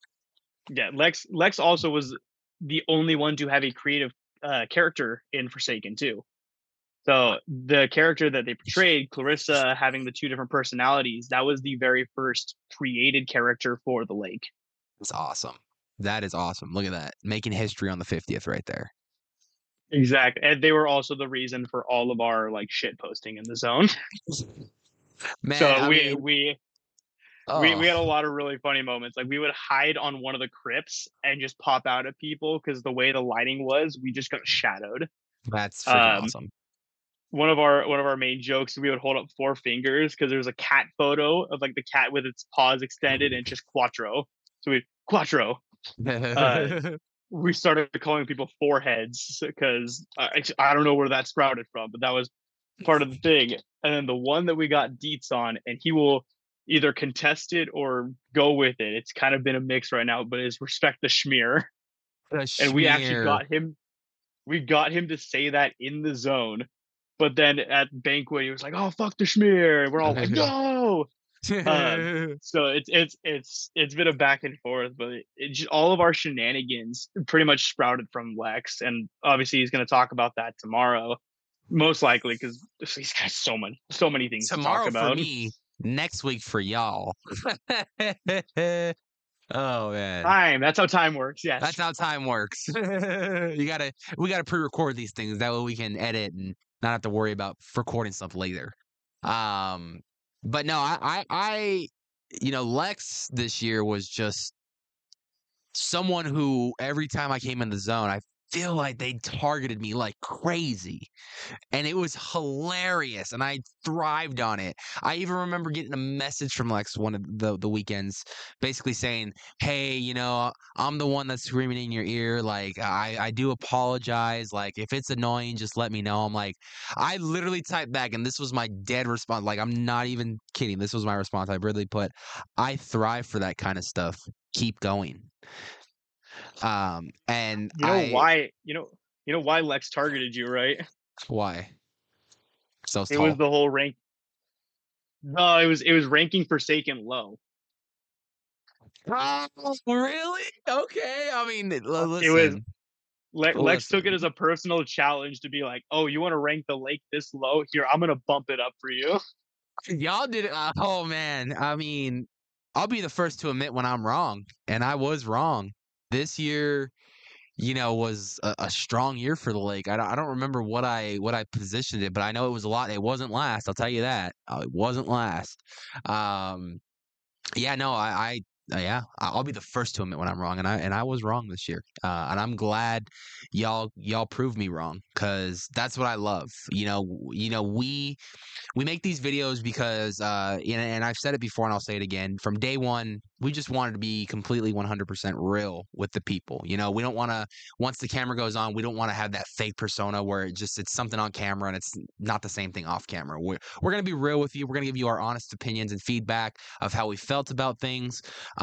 yeah. Lex Lex also was the only one to have a creative uh, character in Forsaken too. So the character that they portrayed, Clarissa, having the two different personalities, that was the very first created character for the lake. That's awesome. That is awesome. Look at that. Making history on the fiftieth right there. Exactly, and they were also the reason for all of our like shit posting in the zone. Man, So I we mean, we we oh, we had a lot of really funny moments. Like we would hide on one of the crypts and just pop out at people because the way the lighting was, we just got shadowed. that's freaking Um, awesome. one of our one of our main jokes, we would hold up four fingers because there was a cat photo of like the cat with its paws extended and just Quattro. So we Quattro. Uh, we started calling people foreheads because I, I don't know where that sprouted from, but that was part of the thing. And then the one that we got deets on, and he will either contest it or go with it. It's kind of been a mix right now, but is respect the schmear. The And we actually schmear. got him we got him to say that in the zone. But then at banquet, he was like, "Oh fuck the schmear," and we're all like, "No!" Um, so it's it's it's it's been a back and forth, but it, it just, all of our shenanigans pretty much sprouted from Lex, and obviously he's going to talk about that tomorrow, most likely because he's got so much so many things to talk Tomorrow for about. me, next week for y'all. Oh man. Time. That's how time works. That's Yes. how time works. You gotta we gotta pre-record these things that way we can edit and not have to worry about recording stuff later. Um but no, I I, I you know, Lex this year was just someone who every time I came in the zone, I feel like they targeted me like crazy. And it was hilarious, and I thrived on it. I even remember getting a message from Lex one of the the weekends, basically saying, "Hey, you know, I'm the one that's screaming in your ear. Like, I I do apologize. Like, if it's annoying, just let me know." I'm like, I literally typed back, and this was my dead response. Like, I'm not even kidding. This was my response. I really put, "I thrive for that kind of stuff. Keep going." Um, and You know I why? You know, you know why Lex targeted you, right? why? So I was It was tall. the whole rank. No, it was it was ranking Forsaken low. Oh, really? Okay. I mean, l- Uh, It was listen, Le- Lex took it as listen. a personal challenge to be like, "Oh, you want to rank the lake this low? Here, I'm gonna bump it up for you." Y'all did it. Uh, oh man. I mean, I'll be the first to admit when I'm wrong, and I was wrong. This year, you know, was a, a strong year for the lake. I don't, I don't remember what I what I positioned it, but I know it was a lot. It wasn't last. I'll tell you that. Uh, it wasn't last. Um, Yeah, no, I, I, uh, yeah, I- I'll be the first to admit when I'm wrong, and I and I was wrong this year, uh, and I'm glad y'all y'all proved me wrong because that's what I love. You know, w- you know, we we make these videos because uh you know, and I've said it before and I'll say it again. From day one, we just wanted to be completely one hundred percent real with the people. You know, we don't want to once the camera goes on, we don't want to have that fake persona where it just it's something on camera and it's not the same thing off camera. We're we're going to be real with you. We're going to give you our honest opinions and feedback of how we felt about things.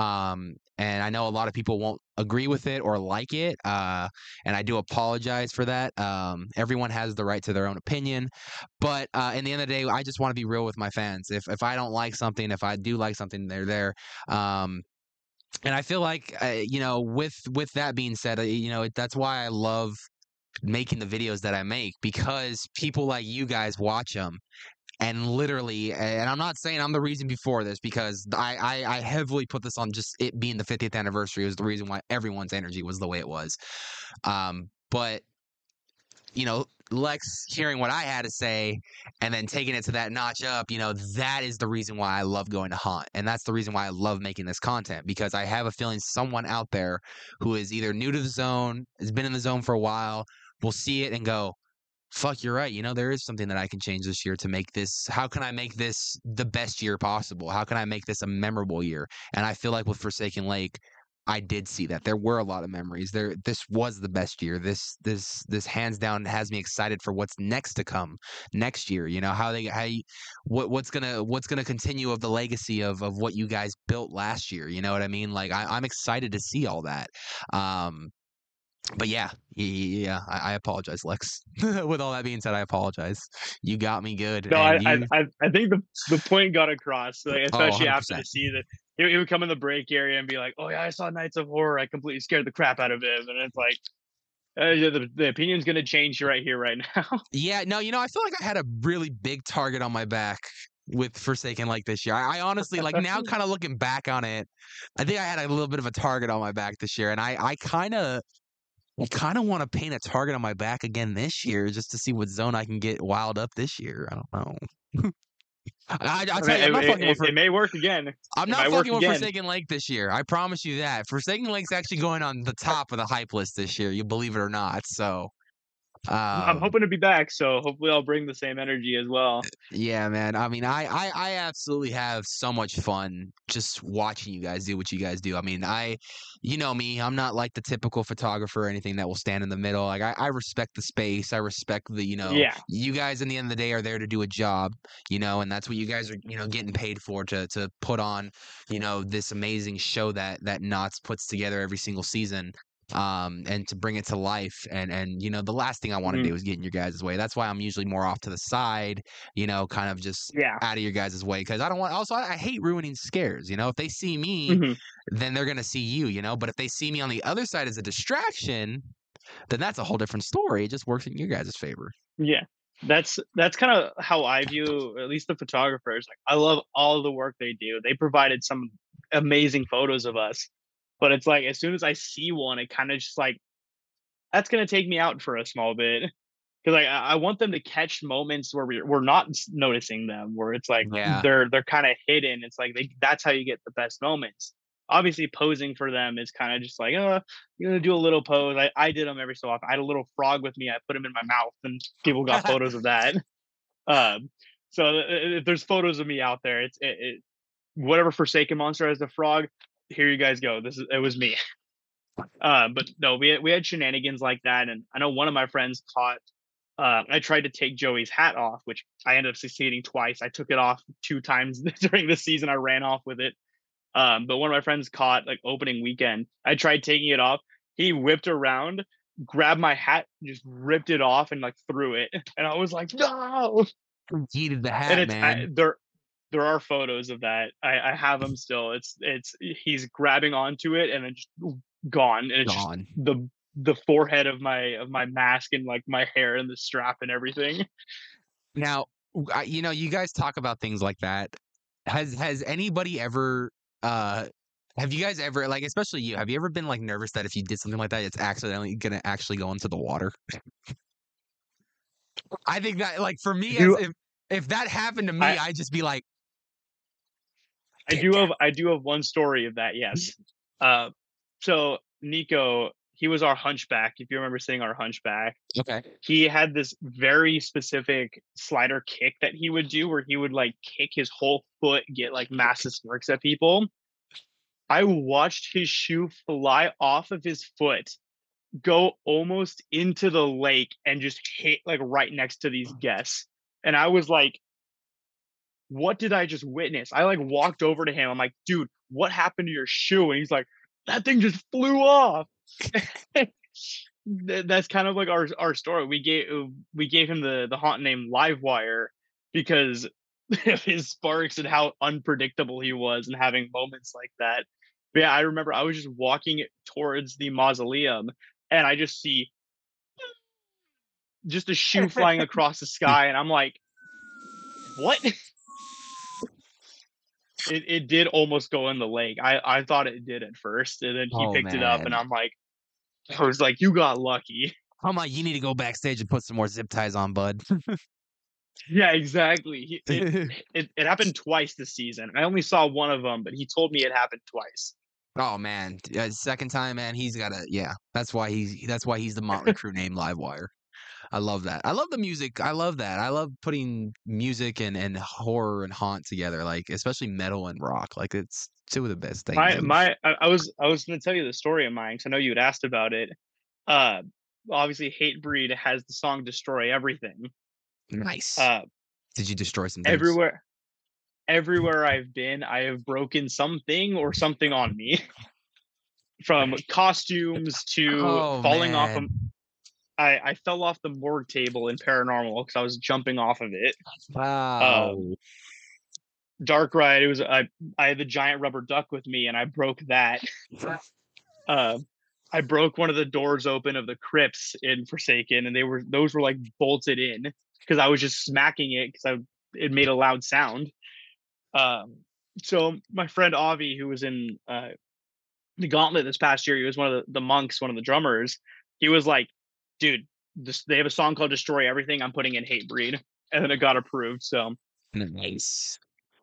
Um and I know a lot of people won't agree with it or like it. Uh and I do apologize for that. Um everyone has the right to their own opinion. But uh, in the end of the day, I just want to be real with my fans. If if I don't like something, if I do like something, they're there. Um, and I feel like uh, you know, with with that being said, uh, you know, it, that's why I love making the videos that I make because people like you guys watch them. And literally, and I'm not saying I'm the reason before this because I, I, I heavily put this on just it being the fiftieth anniversary was the reason why everyone's energy was the way it was. Um, but you know, Lex hearing what I had to say and then taking it to that notch up, you know, that is the reason why I love going to Haunt. And that's the reason why I love making this content because I have a feeling someone out there who is either new to the zone, has been in the zone for a while, will see it and go, fuck, you're right. You know, there is something that I can change this year to make this. How can I make this the best year possible? How can I make this a memorable year? And I feel like with Forsaken Lake, I did see that there were a lot of memories. There, this was the best year. This, this, this hands down has me excited for what's next to come next year. You know how they, how, you, what, what's gonna, what's gonna continue of the legacy of of what you guys built last year. You know what I mean? Like I, I'm excited to see all that. Um, but yeah, yeah, I, I apologize, Lex. With all that being said, I apologize. You got me good, No, I and I you, I I think the the point got across, like, oh, especially after the one hundred percent. season. He, he would come in the break area and be like, "Oh yeah, I saw Knights of Horror. I completely scared the crap out of him." And it's like, uh, yeah, the the opinion's gonna change right here, right now. Yeah, no, you know, I feel like I had a really big target on my back with Forsaken like this year. I, I honestly, like now, kind of looking back on it, I think I had a little bit of a target on my back this year, and I, I kind of. I kind of want to paint a target on my back again this year just to see what zone I can get wild up this year. I don't know. I, I'll I mean, tell you, I'm not it, fucking with it, it may work again. I'm It not might work fucking with again. Forsaken Lake this year. I promise you that. Forsaken Lake's actually going on the I, top of the hype list this year. You believe it or not. So, I'm, I'm um, hoping to be back, so hopefully I'll bring the same energy as well. yeah, man. I mean, I, I, I absolutely have so much fun just watching you guys do what you guys do. I mean, I, you know me, I'm not like the typical photographer or anything that will stand in the middle. Like, I, I respect the space. I respect the, you know, Yeah. you guys in the end of the day are there to do a job, you know, and that's what you guys are, you know, getting paid for to, to put on, you know, this amazing show that, that Knots puts together every single season. Um, and to bring it to life. And, and, you know, the last thing I want to Mhm. do is get in your guys' way. That's why I'm usually more off to the side, you know, kind of just Yeah. out of your guys' way because I don't want. Also, I, I hate ruining scares. You know, if they see me, Mhm. then they're gonna see you. You know, but if they see me on the other side as a distraction, then that's a whole different story. It just works in your guys' favor. Yeah. That's that's kind of how I view at least the photographers. Like, I love all the work they do. They provided some amazing photos of us. But it's like as soon as I see one, it kind of just like that's gonna take me out for a small bit. Because like, I I want them to catch moments where we're we're not s- noticing them, where it's like Yeah. they're they're kind of hidden. It's like they that's how you get the best moments. Obviously, posing for them is kind of just like, oh, you're gonna do a little pose. I, I did them every so often. I had a little frog with me. I put him in my mouth, and people got photos of that. Um, so uh, if there's photos of me out there, it's it, it, whatever Forsaken monster has the frog. Here you guys go. This is it was me. Uh, but no, we had, we had shenanigans like that, and I know one of my friends caught. Uh, I tried to take Joey's hat off, which I ended up succeeding twice. I took it off two times during the season. I ran off with it. Um, but one of my friends caught like opening weekend. I tried taking it off. he whipped around, grabbed my hat, just ripped it off and like threw it. And I was like, no. Yeeted the And hat, it's I, man. there there are photos of that. I, I have them still. It's it's he's grabbing onto it and then just gone. And it's just Gone. the the forehead of my of my mask and like my hair and the strap and everything. Now, I, you know, you guys talk about things like that. Has has anybody ever uh have you guys ever like especially you, have you ever been like nervous that if you did something like that it's accidentally gonna actually go into the water? I think that like for I me as do if if that happened to me, I I'd just be like, I get do down. have I do have one story of that, yes. Uh so Nico, he was our hunchback, if you remember seeing our hunchback. Okay. He had this very specific slider kick that he would do where he would like kick his whole foot, get like massive smirks at people. I watched his shoe fly off of his foot, go almost into the lake, and just hit like right next to these guests. And I was like, what did I just witness? I like walked over to him. I'm like, dude, what happened to your shoe? And he's like, that thing just flew off. That's kind of like our our story. We gave we gave him the the haunt name Livewire because of his sparks and how unpredictable he was and having moments like that. But yeah, I remember I was just walking towards the mausoleum and I just see just a shoe flying across the sky and I'm like, what? It it did almost go in the lake. I I thought it did at first, and then he Oh picked it up, and man. I'm like, I was like, you got lucky. I'm like, you need to go backstage and put some more zip ties on, bud. Yeah, exactly. He, it, it it happened twice this season. I only saw one of them, but he told me it happened twice. Oh man, uh, second time, man. He's got a yeah. That's why he's that's why he's the Motley Crue name Livewire. I love that. I love the music. I love that. I love putting music and and horror and haunt together, like especially metal and rock. Like it's two of the best things. My my, I, I was I was going to tell you the story of mine because I know you had asked about it. Uh, obviously, Hatebreed has the song "Destroy Everything." Nice. Uh, Did you destroy some things? everywhere everywhere I've been, I have broken something or something on me. From costumes to Oh falling off a man. I, I fell off the morgue table in Paranormal because I was jumping off of it. Um, Wow. Dark Ride, it was I I had the giant rubber duck with me and I broke that. Uh, I broke one of the doors open of the crypts in Forsaken, and they were those were like bolted in because I was just smacking it because I it made a loud sound. Um, so my friend Avi, who was in uh, the Gauntlet this past year, he was one of the, the monks, one of the drummers. He was like, dude, this, they have a song called Destroy Everything. I'm putting in Hatebreed. And then it got approved. So, Nice.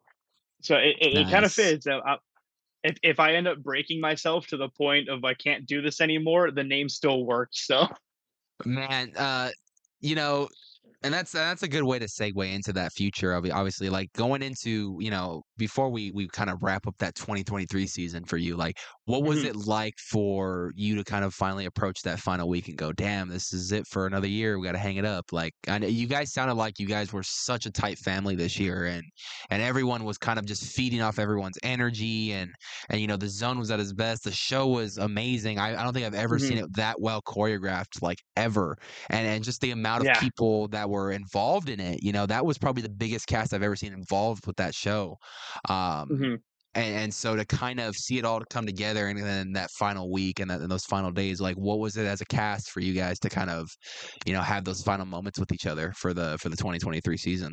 so it, it, it kind of Nice. fits. I, I, if, if I end up breaking myself to the point of I can't do this anymore, the name still works. So, Man, uh, you know, and that's that's a good way to segue into that future. Obvi- Obviously, like going into you know before we we kind of wrap up that twenty twenty-three season for you. Like, what was mhm, it like for you to kind of finally approach that final week and go, "Damn, this is it for another year. We got to hang it up." Like, I know you guys sounded like you guys were such a tight family this year, and and everyone was kind of just feeding off everyone's energy, and and you know the zone was at its best. The show was amazing. I, I don't think I've ever seen mhm, it that well choreographed, like ever and and just the amount of yeah. people that were involved in it, you know, that was probably the biggest cast I've ever seen involved with that show. Um, Mhm. and, and so to kind of see it all come together and then that final week and, that, and those final days, like what was it as a cast for you guys to kind of, you know, have those final moments with each other for the for the twenty twenty-three season?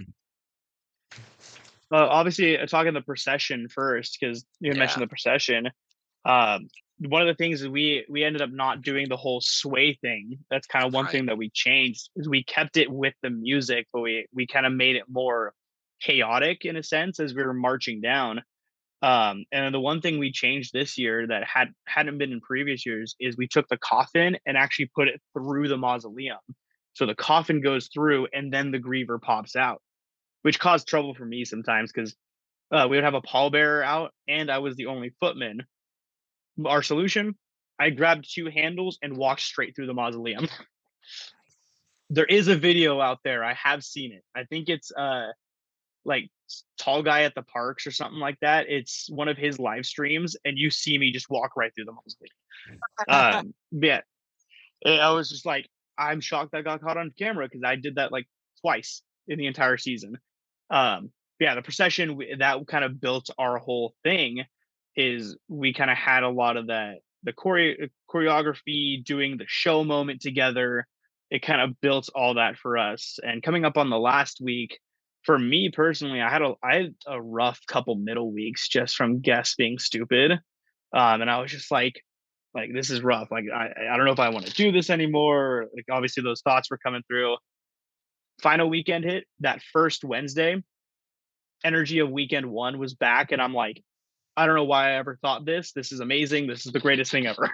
Uh, obviously, uh, talking the procession first, because you had Yeah. mentioned the procession. Um, one of the things is we we ended up not doing the whole sway thing. That's kind of one Right. thing that we changed is we kept it with the music, but we we kind of made it more chaotic in a sense as we were marching down. Um, and the one thing we changed this year that had hadn't been in previous years is we took the coffin and actually put it through the mausoleum. So the coffin goes through and then the griever pops out, which caused trouble for me sometimes because uh, we would have a pallbearer out and I was the only footman. Our solution, I grabbed two handles and walked straight through the mausoleum. There is a video out there. I have seen it. I think it's uh like tall guy at the parks or something like that. It's one of his live streams, and you see me just walk right through the mosaic. Um, yeah, I was just like, I'm shocked I got caught on camera because I did that like twice in the entire season. Um, yeah, the procession that kind of built our whole thing is we kind of had a lot of that the chore- choreography, doing the show moment together. It kind of built all that for us. And coming up on the last week, for me personally, I had a I had a rough couple middle weeks just from guests being stupid. Um, and I was just like, like this is rough. Like I I don't know if I want to do this anymore. Like obviously those thoughts were coming through. Final weekend hit that first Wednesday. Energy of weekend one was back, and I'm like, I don't know why I ever thought this. This is amazing. This is the greatest thing ever.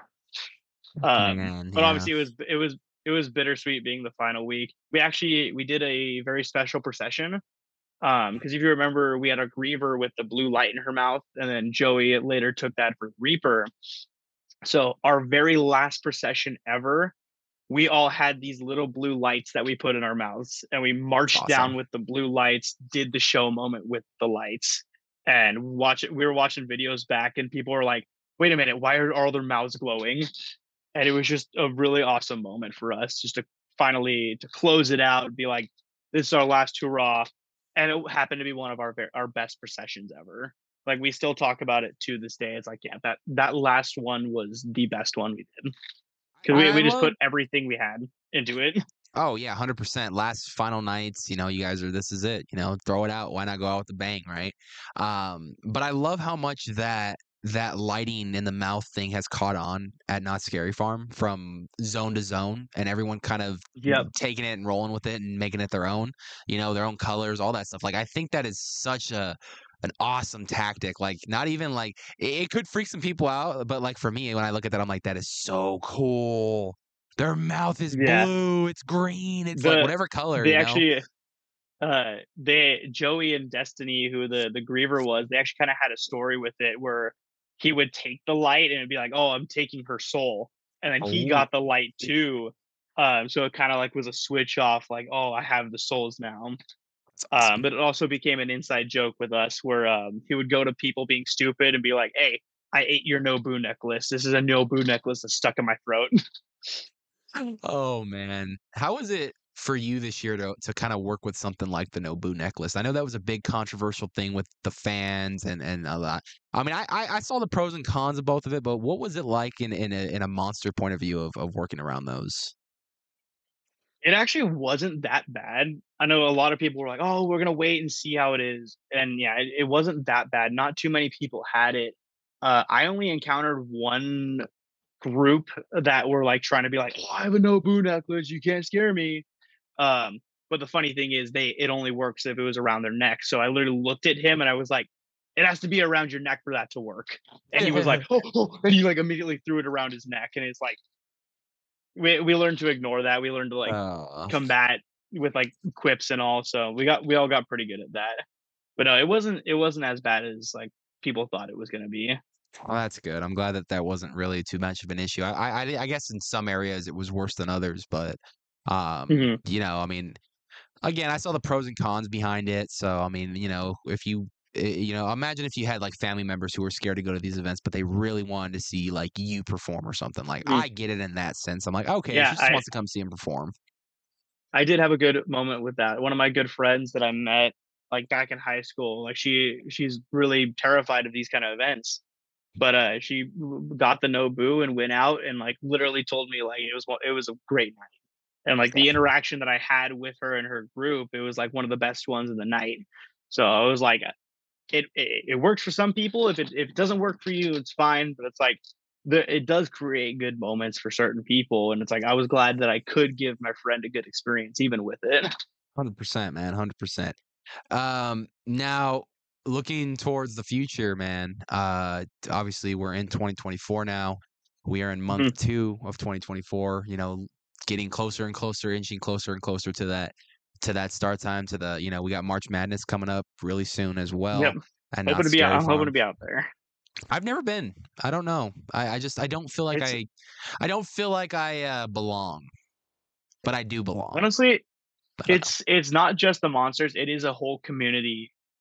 Um, Man, but yeah. obviously it was it was it was bittersweet being the final week. We actually we did a very special procession. Um, because if you remember, we had a griever with the blue light in her mouth, and then Joey later took that for Reaper. So our very last procession ever, we all had these little blue lights that we put in our mouths, and we That's marched awesome. down with the blue lights, did the show moment with the lights, and watch it. We were watching videos back, and people were like, "Wait a minute, why are all their mouths glowing?" And it was just a really awesome moment for us, just to finally to close it out and be like, "This is our last hurrah," and it happened to be one of our our best processions ever. Like we still talk about it to this day. It's like, yeah, that that last one was the best one we did because we I, I we just love put everything we had into it. Oh yeah, one hundred percent. Last final nights, you know, you guys are this is it, you know, throw it out. Why not go out with a bang, right? Um, but I love how much that that lighting in the mouth thing has caught on at Not Scary Farm from zone to zone and everyone kind of Yep. taking it and rolling with it and making it their own, you know, their own colors, all that stuff. Like I think that is such a an awesome tactic. Like not even like it, it could freak some people out, but like for me, when I look at that, I'm like, that is so cool. Their mouth is Yeah. blue, it's green, it's like The whatever color, they you know? actually uh they Joey and Destiny, who the the griever was, they actually kind of had a story with it where he would take the light and it'd be like, oh, I'm taking her soul, and then he Oh, got the light too. Um so it kind of like was a switch off, like, oh, I have the souls now. that's Um awesome. but it also became an inside joke with us where um he would go to people being stupid and be like, hey, I ate your Nobu necklace. This is a Nobu necklace that's stuck in my throat. Oh, man. How was it for you this year to to kinda work with something like the Nobu necklace? I know that was a big controversial thing with the fans and and a lot. I mean, I I I saw the pros and cons of both of it, but what was it like in in a in a monster point of view of of working around those? It actually wasn't that bad. I know a lot of people were like, "Oh, we're gonna wait and see how it is," and yeah, it, it wasn't that bad. Not too many people had it. Uh, I only encountered one group that were like trying to be like, "Oh, I have a Nobu necklace. You can't scare me." Um, but the funny thing is, they it only works if it was around their neck. So I literally looked at him and I was like, "It has to be around your neck for that to work." And he was like, "Oh," oh," and he like immediately threw it around his neck, and it's like we we learned to ignore that. We learned to like Oh, combat with like quips and all. So we got we all got pretty good at that. But no, it wasn't it wasn't as bad as like people thought it was gonna be. well, that's good. I'm glad that that wasn't really too much of an issue. I I I I guess in some areas it was worse than others, but, um, Mhm. you know, I mean, again, I saw the pros and cons behind it. So, I mean, you know, if you, eh, you know, imagine if you had like family members who were scared to go to these events, but they really wanted to see like you perform or something. Like, Mhm. I get it in that sense. I'm like, okay, Yeah, she just I wants to come see him perform. I did have a good moment with that. One of my good friends that I met like back in high school, like she she's really terrified of these kind of events. But uh she w- got the Nobu and went out and like literally told me like it was one- it was a great night. And like the interaction that I had with her and her group, it was like one of the best ones in the night. So I was like, it it, it works for some people. If it if it doesn't work for you, it's fine. But it's like the it does create good moments for certain people, and it's like I was glad that I could give my friend a good experience even with it. one hundred percent, man. one hundred percent. Um, now looking towards the future, man, uh, obviously we're in twenty twenty-four now. We are in month Mhm. two of twenty twenty-four, you know, getting closer and closer, inching closer and closer to that to that start time to the, you know, we got March Madness coming up really soon as Yep. well and Hoping Not to be out. Scary I'm hoping to Farm. be out there. I've never been. I don't know. I, I just I don't feel like It's I I don't feel like I uh, belong, but I do belong. honestly, I don't know. it's it's not just the monsters. It is a whole community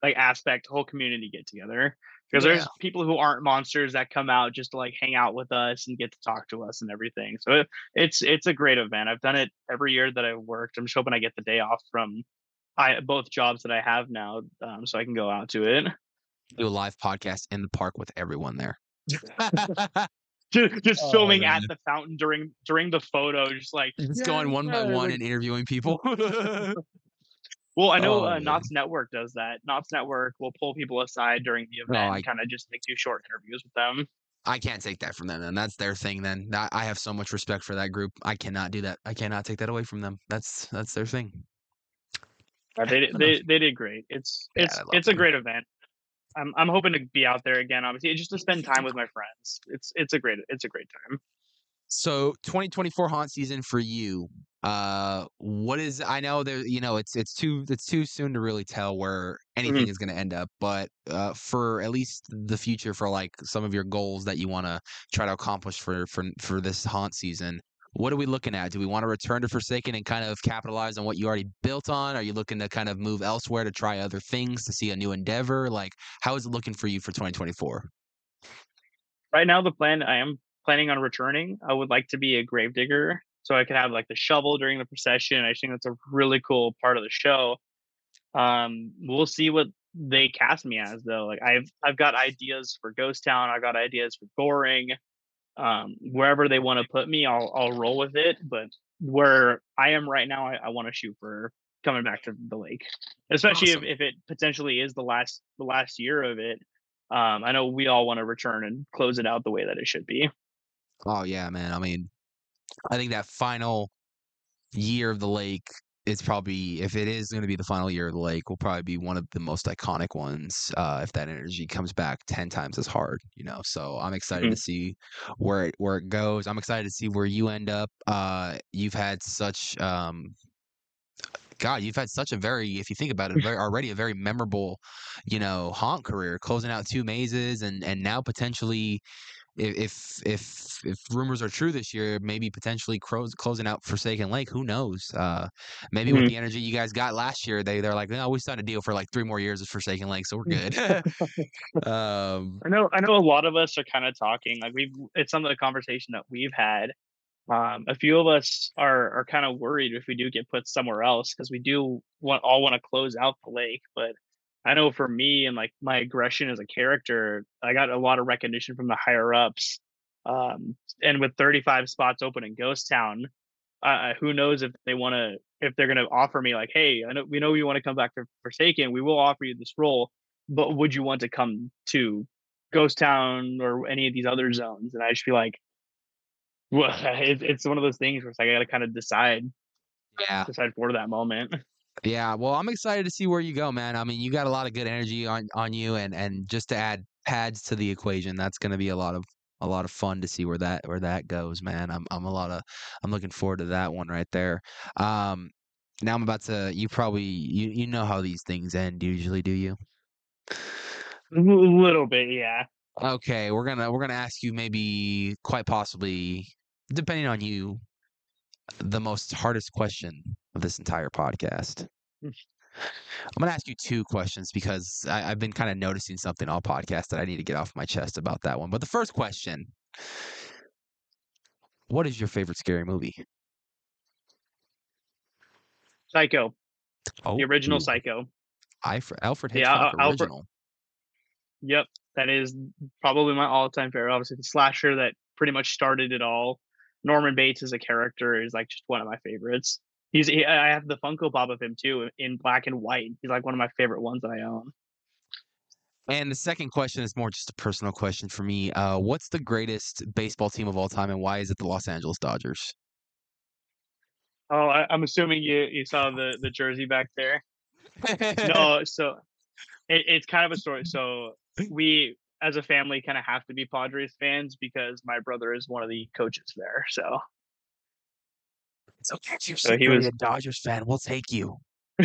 like aspect, whole community get together. Because Yeah. there's people who aren't monsters that come out just to like hang out with us and get to talk to us and everything. So it, it's it's a great event. I've done it every year that I've worked. I'm just hoping I get the day off from I both jobs that I have now, um, so I can go out to it. Do a live podcast in the park with everyone there. just just Oh, filming man. at the fountain during during the photo, just like Just yeah, going one by yeah, one like- and interviewing people. well, I know Oh, uh, man. Knott's Network does that. Knott's Network will pull people aside during the No, event I and kind of just like do short interviews with them. I can't take that from them, and that's their thing. Then I I have so much respect for that group. I cannot do that. I cannot take that away from them. That's that's their thing. Uh, they I love- they they did great. It's Yeah, it's I love it's a them. great event. I'm I'm hoping to be out there again. Obviously, just to spend time with my friends. It's it's a great it's a great time. So twenty twenty-four haunt season for you. Uh, what is I know there. You know, it's it's too it's too soon to really tell where anything Mhm. is going to end up. But uh, for at least the future, for like some of your goals that you want to try to accomplish for for for this haunt season, what are we looking at? Do we want to return to Forsaken and kind of capitalize on what you already built on? Are you looking to kind of move elsewhere to try other things to see a new endeavor? Like, how is it looking for you for twenty twenty-four? Right now, the plan I am planning on returning. I would like to be a gravedigger, so I could have like the shovel during the procession. I think that's a really cool part of the show. Um, we'll see what they cast me as though. Like I've I've got ideas for Ghost Town. I've got ideas for Goring. Um, wherever they want to put me, I'll I'll roll with it. But where I am right now, I, I want to shoot for coming back to the lake, especially Awesome. if, if it potentially is the last the last year of it. Um, I know we all want to return and close it out the way that it should be. Oh yeah, man. I mean, I think that final year of the lake is probably, if it is going to be the final year of the lake, will probably be one of the most iconic ones. Uh, if that energy comes back ten times as hard, you know. So I'm excited to Mhm. see where it where it goes. I'm excited to see where you end up. Uh, you've had such um. God, you've had such a very, if you think about it, very already a very memorable, you know, haunt career, closing out two mazes, and and now potentially, if if if, if rumors are true this year, maybe potentially close, closing out Forsaken Lake. Who knows? Uh, maybe with Mhm. the energy you guys got last year, they they're like, no, we signed a deal for like three more years of Forsaken Lake, so we're good. um, I know I know a lot of us are kind of talking like we've it's some of the conversation that we've had. Um, a few of us are are kind of worried if we do get put somewhere else because we do want all want to close out the lake. But I know for me and like my aggression as a character, I got a lot of recognition from the higher ups. Um, and with thirty-five spots open in Ghost Town, uh, who knows if they want to if they're going to offer me like, hey, I know we know you want to come back to Forsaken, we will offer you this role, but would you want to come to Ghost Town or any of these other zones? And I just feel like, well, it, it's one of those things where it's like I got to kind of decide yeah, decide for that moment. yeah. Well, I'm excited to see where you go, man. I mean, you got a lot of good energy on on you, and and just to add pads to the equation, that's going to be a lot of a lot of fun to see where that where that goes, man. I'm I'm a lot of I'm looking forward to that one right there. Um, now I'm about to. You probably you you know how these things end usually, do you? A little bit, yeah. Okay, we're gonna we're gonna ask you maybe quite possibly, depending on you, the most hardest question of this entire podcast. I'm gonna ask you two questions because I, I've been kind of noticing something all podcast that I need to get off my chest about that one. But the first question: what is your favorite scary movie? Psycho, Oh, the original Psycho. Alfred, Alfred Yeah, Hitchcock Al- Alfred. original. Yep, that is probably my all-time favorite. Obviously, the slasher that pretty much started it all. Norman Bates as a character is like just one of my favorites. He's he, I have the Funko Pop of him too in black and white. He's like one of my favorite ones that I own. And the second question is more just a personal question for me. Uh, what's the greatest baseball team of all time, and why is it the Los Angeles Dodgers? Oh, I, I'm assuming you you saw the the jersey back there. No, so it, it's kind of a story. So we, as a family, kind of have to be Padres fans because my brother is one of the coaches there. So, It's okay. You're so he secretly was. a Dodgers fan. We'll take you.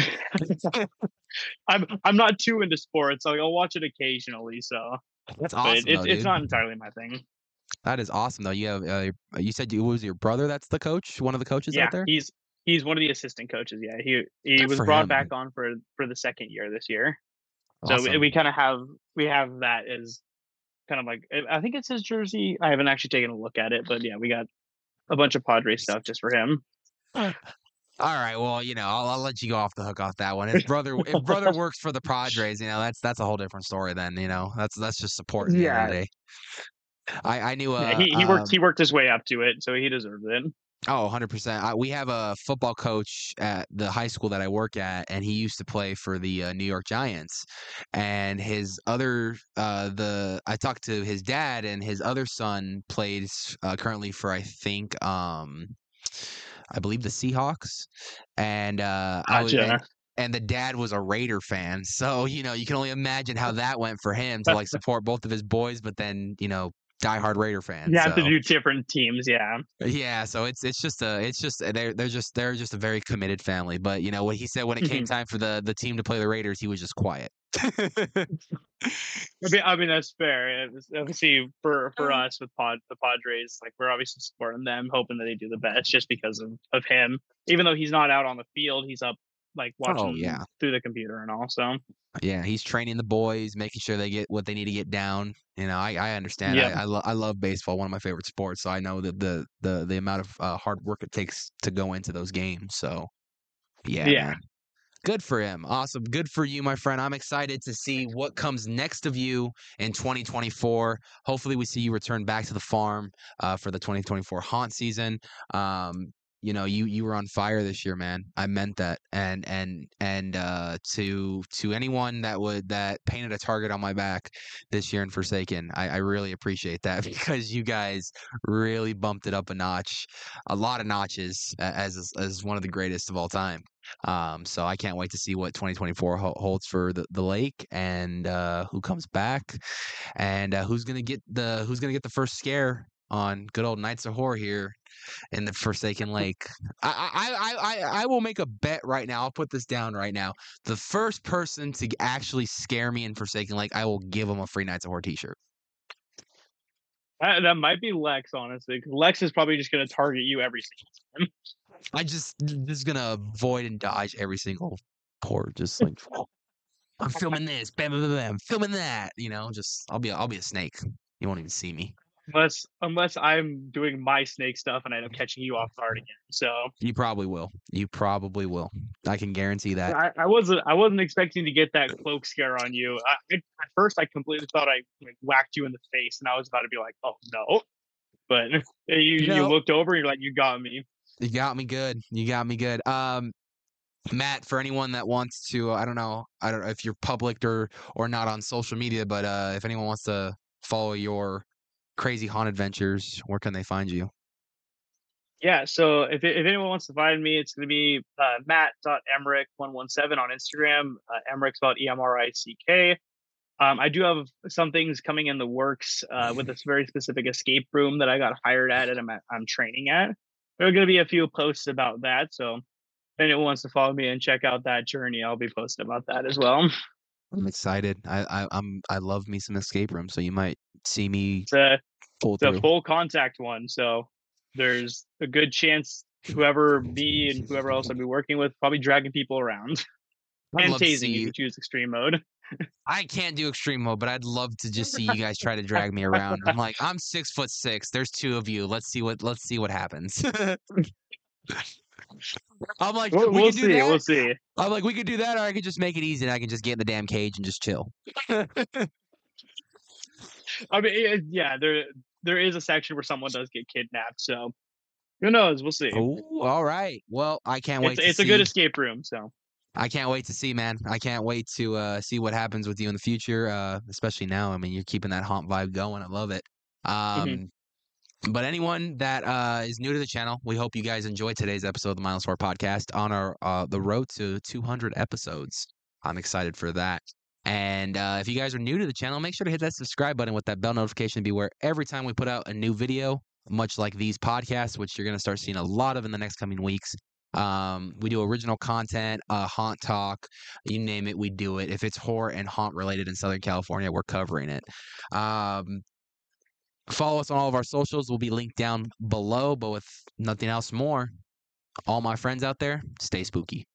I'm I'm not too into sports. Like I'll watch it occasionally. So, That's but awesome, it's though, it's dude. not entirely my thing. That is awesome, though. You have uh, you said you was your brother. That's the coach, one of the coaches out Yeah, there. he's he's one of the assistant coaches. Yeah, he he Good was for brought him. back on for for the second year this year. So we, Awesome. we kind of have we have that as kind of like I think it's his jersey. I haven't actually taken a look at it, but yeah, we got a bunch of Padres stuff just for him. All right, well, you know, I'll, I'll let you go off the hook off that one. If brother, if brother works for the Padres, you know, that's that's a whole different story. Then, you know, that's that's just supporting the end of Yeah, the day. I I knew yeah. uh He he worked um he worked his way up to it, so he deserved it. oh one hundred percent. I, we have a football coach at the high school that I work at, and he used to play for the uh, New York Giants. And his other uh the I talked to his dad, and his other son plays uh, currently for I think um I believe the Seahawks. And uh I was and Gotcha. and the dad was a Raider fan. So, you know, you can only imagine how that went for him to like support both of his boys, but then, you know, diehard Raider fan. You have to So do different teams, yeah. yeah, so it's it's just a it's just they're they're just they're just a very committed family. But you know what he said when it came Mhm. time for the the team to play the Raiders, he was just quiet. I mean, I mean that's fair. It's obviously, for for us with Pod the Padres, like we're obviously supporting them, hoping that they do the best, just because of of him. Even though he's not out on the field, he's up like Oh watching yeah, through the computer and all. So, yeah, he's training the boys, making sure they get what they need to get down. You know, I I understand. I yeah, I, lo- I love baseball, one of my favorite sports. So I know that the the the amount of uh, hard work it takes to go into those games. So yeah, yeah. man. Good for him. Awesome. Good for you, my friend. I'm excited to see what comes next of you in twenty twenty-four. Hopefully, we see you return back to the farm uh, for the twenty twenty-four haunt season. Um, you know, you you were on fire this year, man. I meant that. And and and uh, to to anyone that would that painted a target on my back this year in Forsaken, I, I really appreciate that because you guys really bumped it up a notch, a lot of notches, a- as as one of the greatest of all time. Um, so I can't wait to see what twenty twenty-four ho- holds for the, the lake and uh, who comes back and uh, who's gonna get the who's gonna get the first scare on good old Knights of Horror here in the Forsaken Lake. I I, I I I will make a bet right now. I'll put this down right now. The first person to actually scare me in Forsaken Lake, I will give him a free Knights of Horror T-shirt. That, that might be Lex, honestly. 'Cause Lex is probably just going to target you every single time. I just just gonna avoid and dodge every single port, just like I'm filming this, bam, bam, bam, bam, filming that. You know, just I'll be a, I'll be a snake. You won't even see me. Unless unless I'm doing my snake stuff and I end up catching you off guard again. So You probably will. You probably will. I can guarantee that. I, I wasn't I wasn't expecting to get that cloak scare on you. I, at first, I completely thought I like, whacked you in the face, and I was about to be like, "Oh no!" But you you No, looked over and you're like, "You got me." you got me good. You got me good. Um, Matt, for anyone that wants to, I don't know, I don't know if you're public or or not on social media, but uh, if anyone wants to follow your crazy haunt adventures, where can they find you? Yeah. So if if anyone wants to find me, it's going to be uh, matt dot emrick one one seven on Instagram. Uh, Emrick spelled E M R I C K. Um, I do have some things coming in the works uh, with this very specific escape room that I got hired at and I'm, at, I'm training at. There are going to be a few posts about that. So if anyone wants to follow me and check out that journey, I'll be posting about that as well. I'm excited. I, I I'm I love me some escape rooms, so you might see me It's a, pull it's a through. full contact one. So there's a good chance whoever me and whoever else I'll be working with probably dragging people around I'd and love to see tasing if you. you choose extreme mode. I can't do extreme mode, but I'd love to just see you guys try to drag me around. I'm like, I'm six foot six. There's two of you. Let's see what let's see what happens. I'm like, we'll, we we'll could do see. that. We'll see. I'm like, we could do that, or I could just make it easy and I can just get in the damn cage and just chill. I mean, it, yeah, there there is a section where someone does get kidnapped. So who knows? We'll see. Oh, all right. Well, I can't It's wait to it's a good see. escape room. So I can't wait to see, man. I can't wait to uh, see what happens with you in the future, uh, especially now. I mean, you're keeping that haunt vibe going. I love it. mhm. Um, But anyone that uh, is new to the channel, we hope you guys enjoyed today's episode of the Mindless Horror Podcast on our uh, the road to two hundred episodes. I'm excited for that. And uh, if you guys are new to the channel, make sure to hit that subscribe button with that bell notification to be aware every time we put out a new video, much like these podcasts, which you're going to start seeing a lot of in the next coming weeks. Um, we do original content, uh, haunt talk, you name it, we do it. If it's horror and haunt related in Southern California, we're covering it. Um, Follow us on all of our socials. Will be linked down below. But with nothing else more, all my friends out there, stay spooky.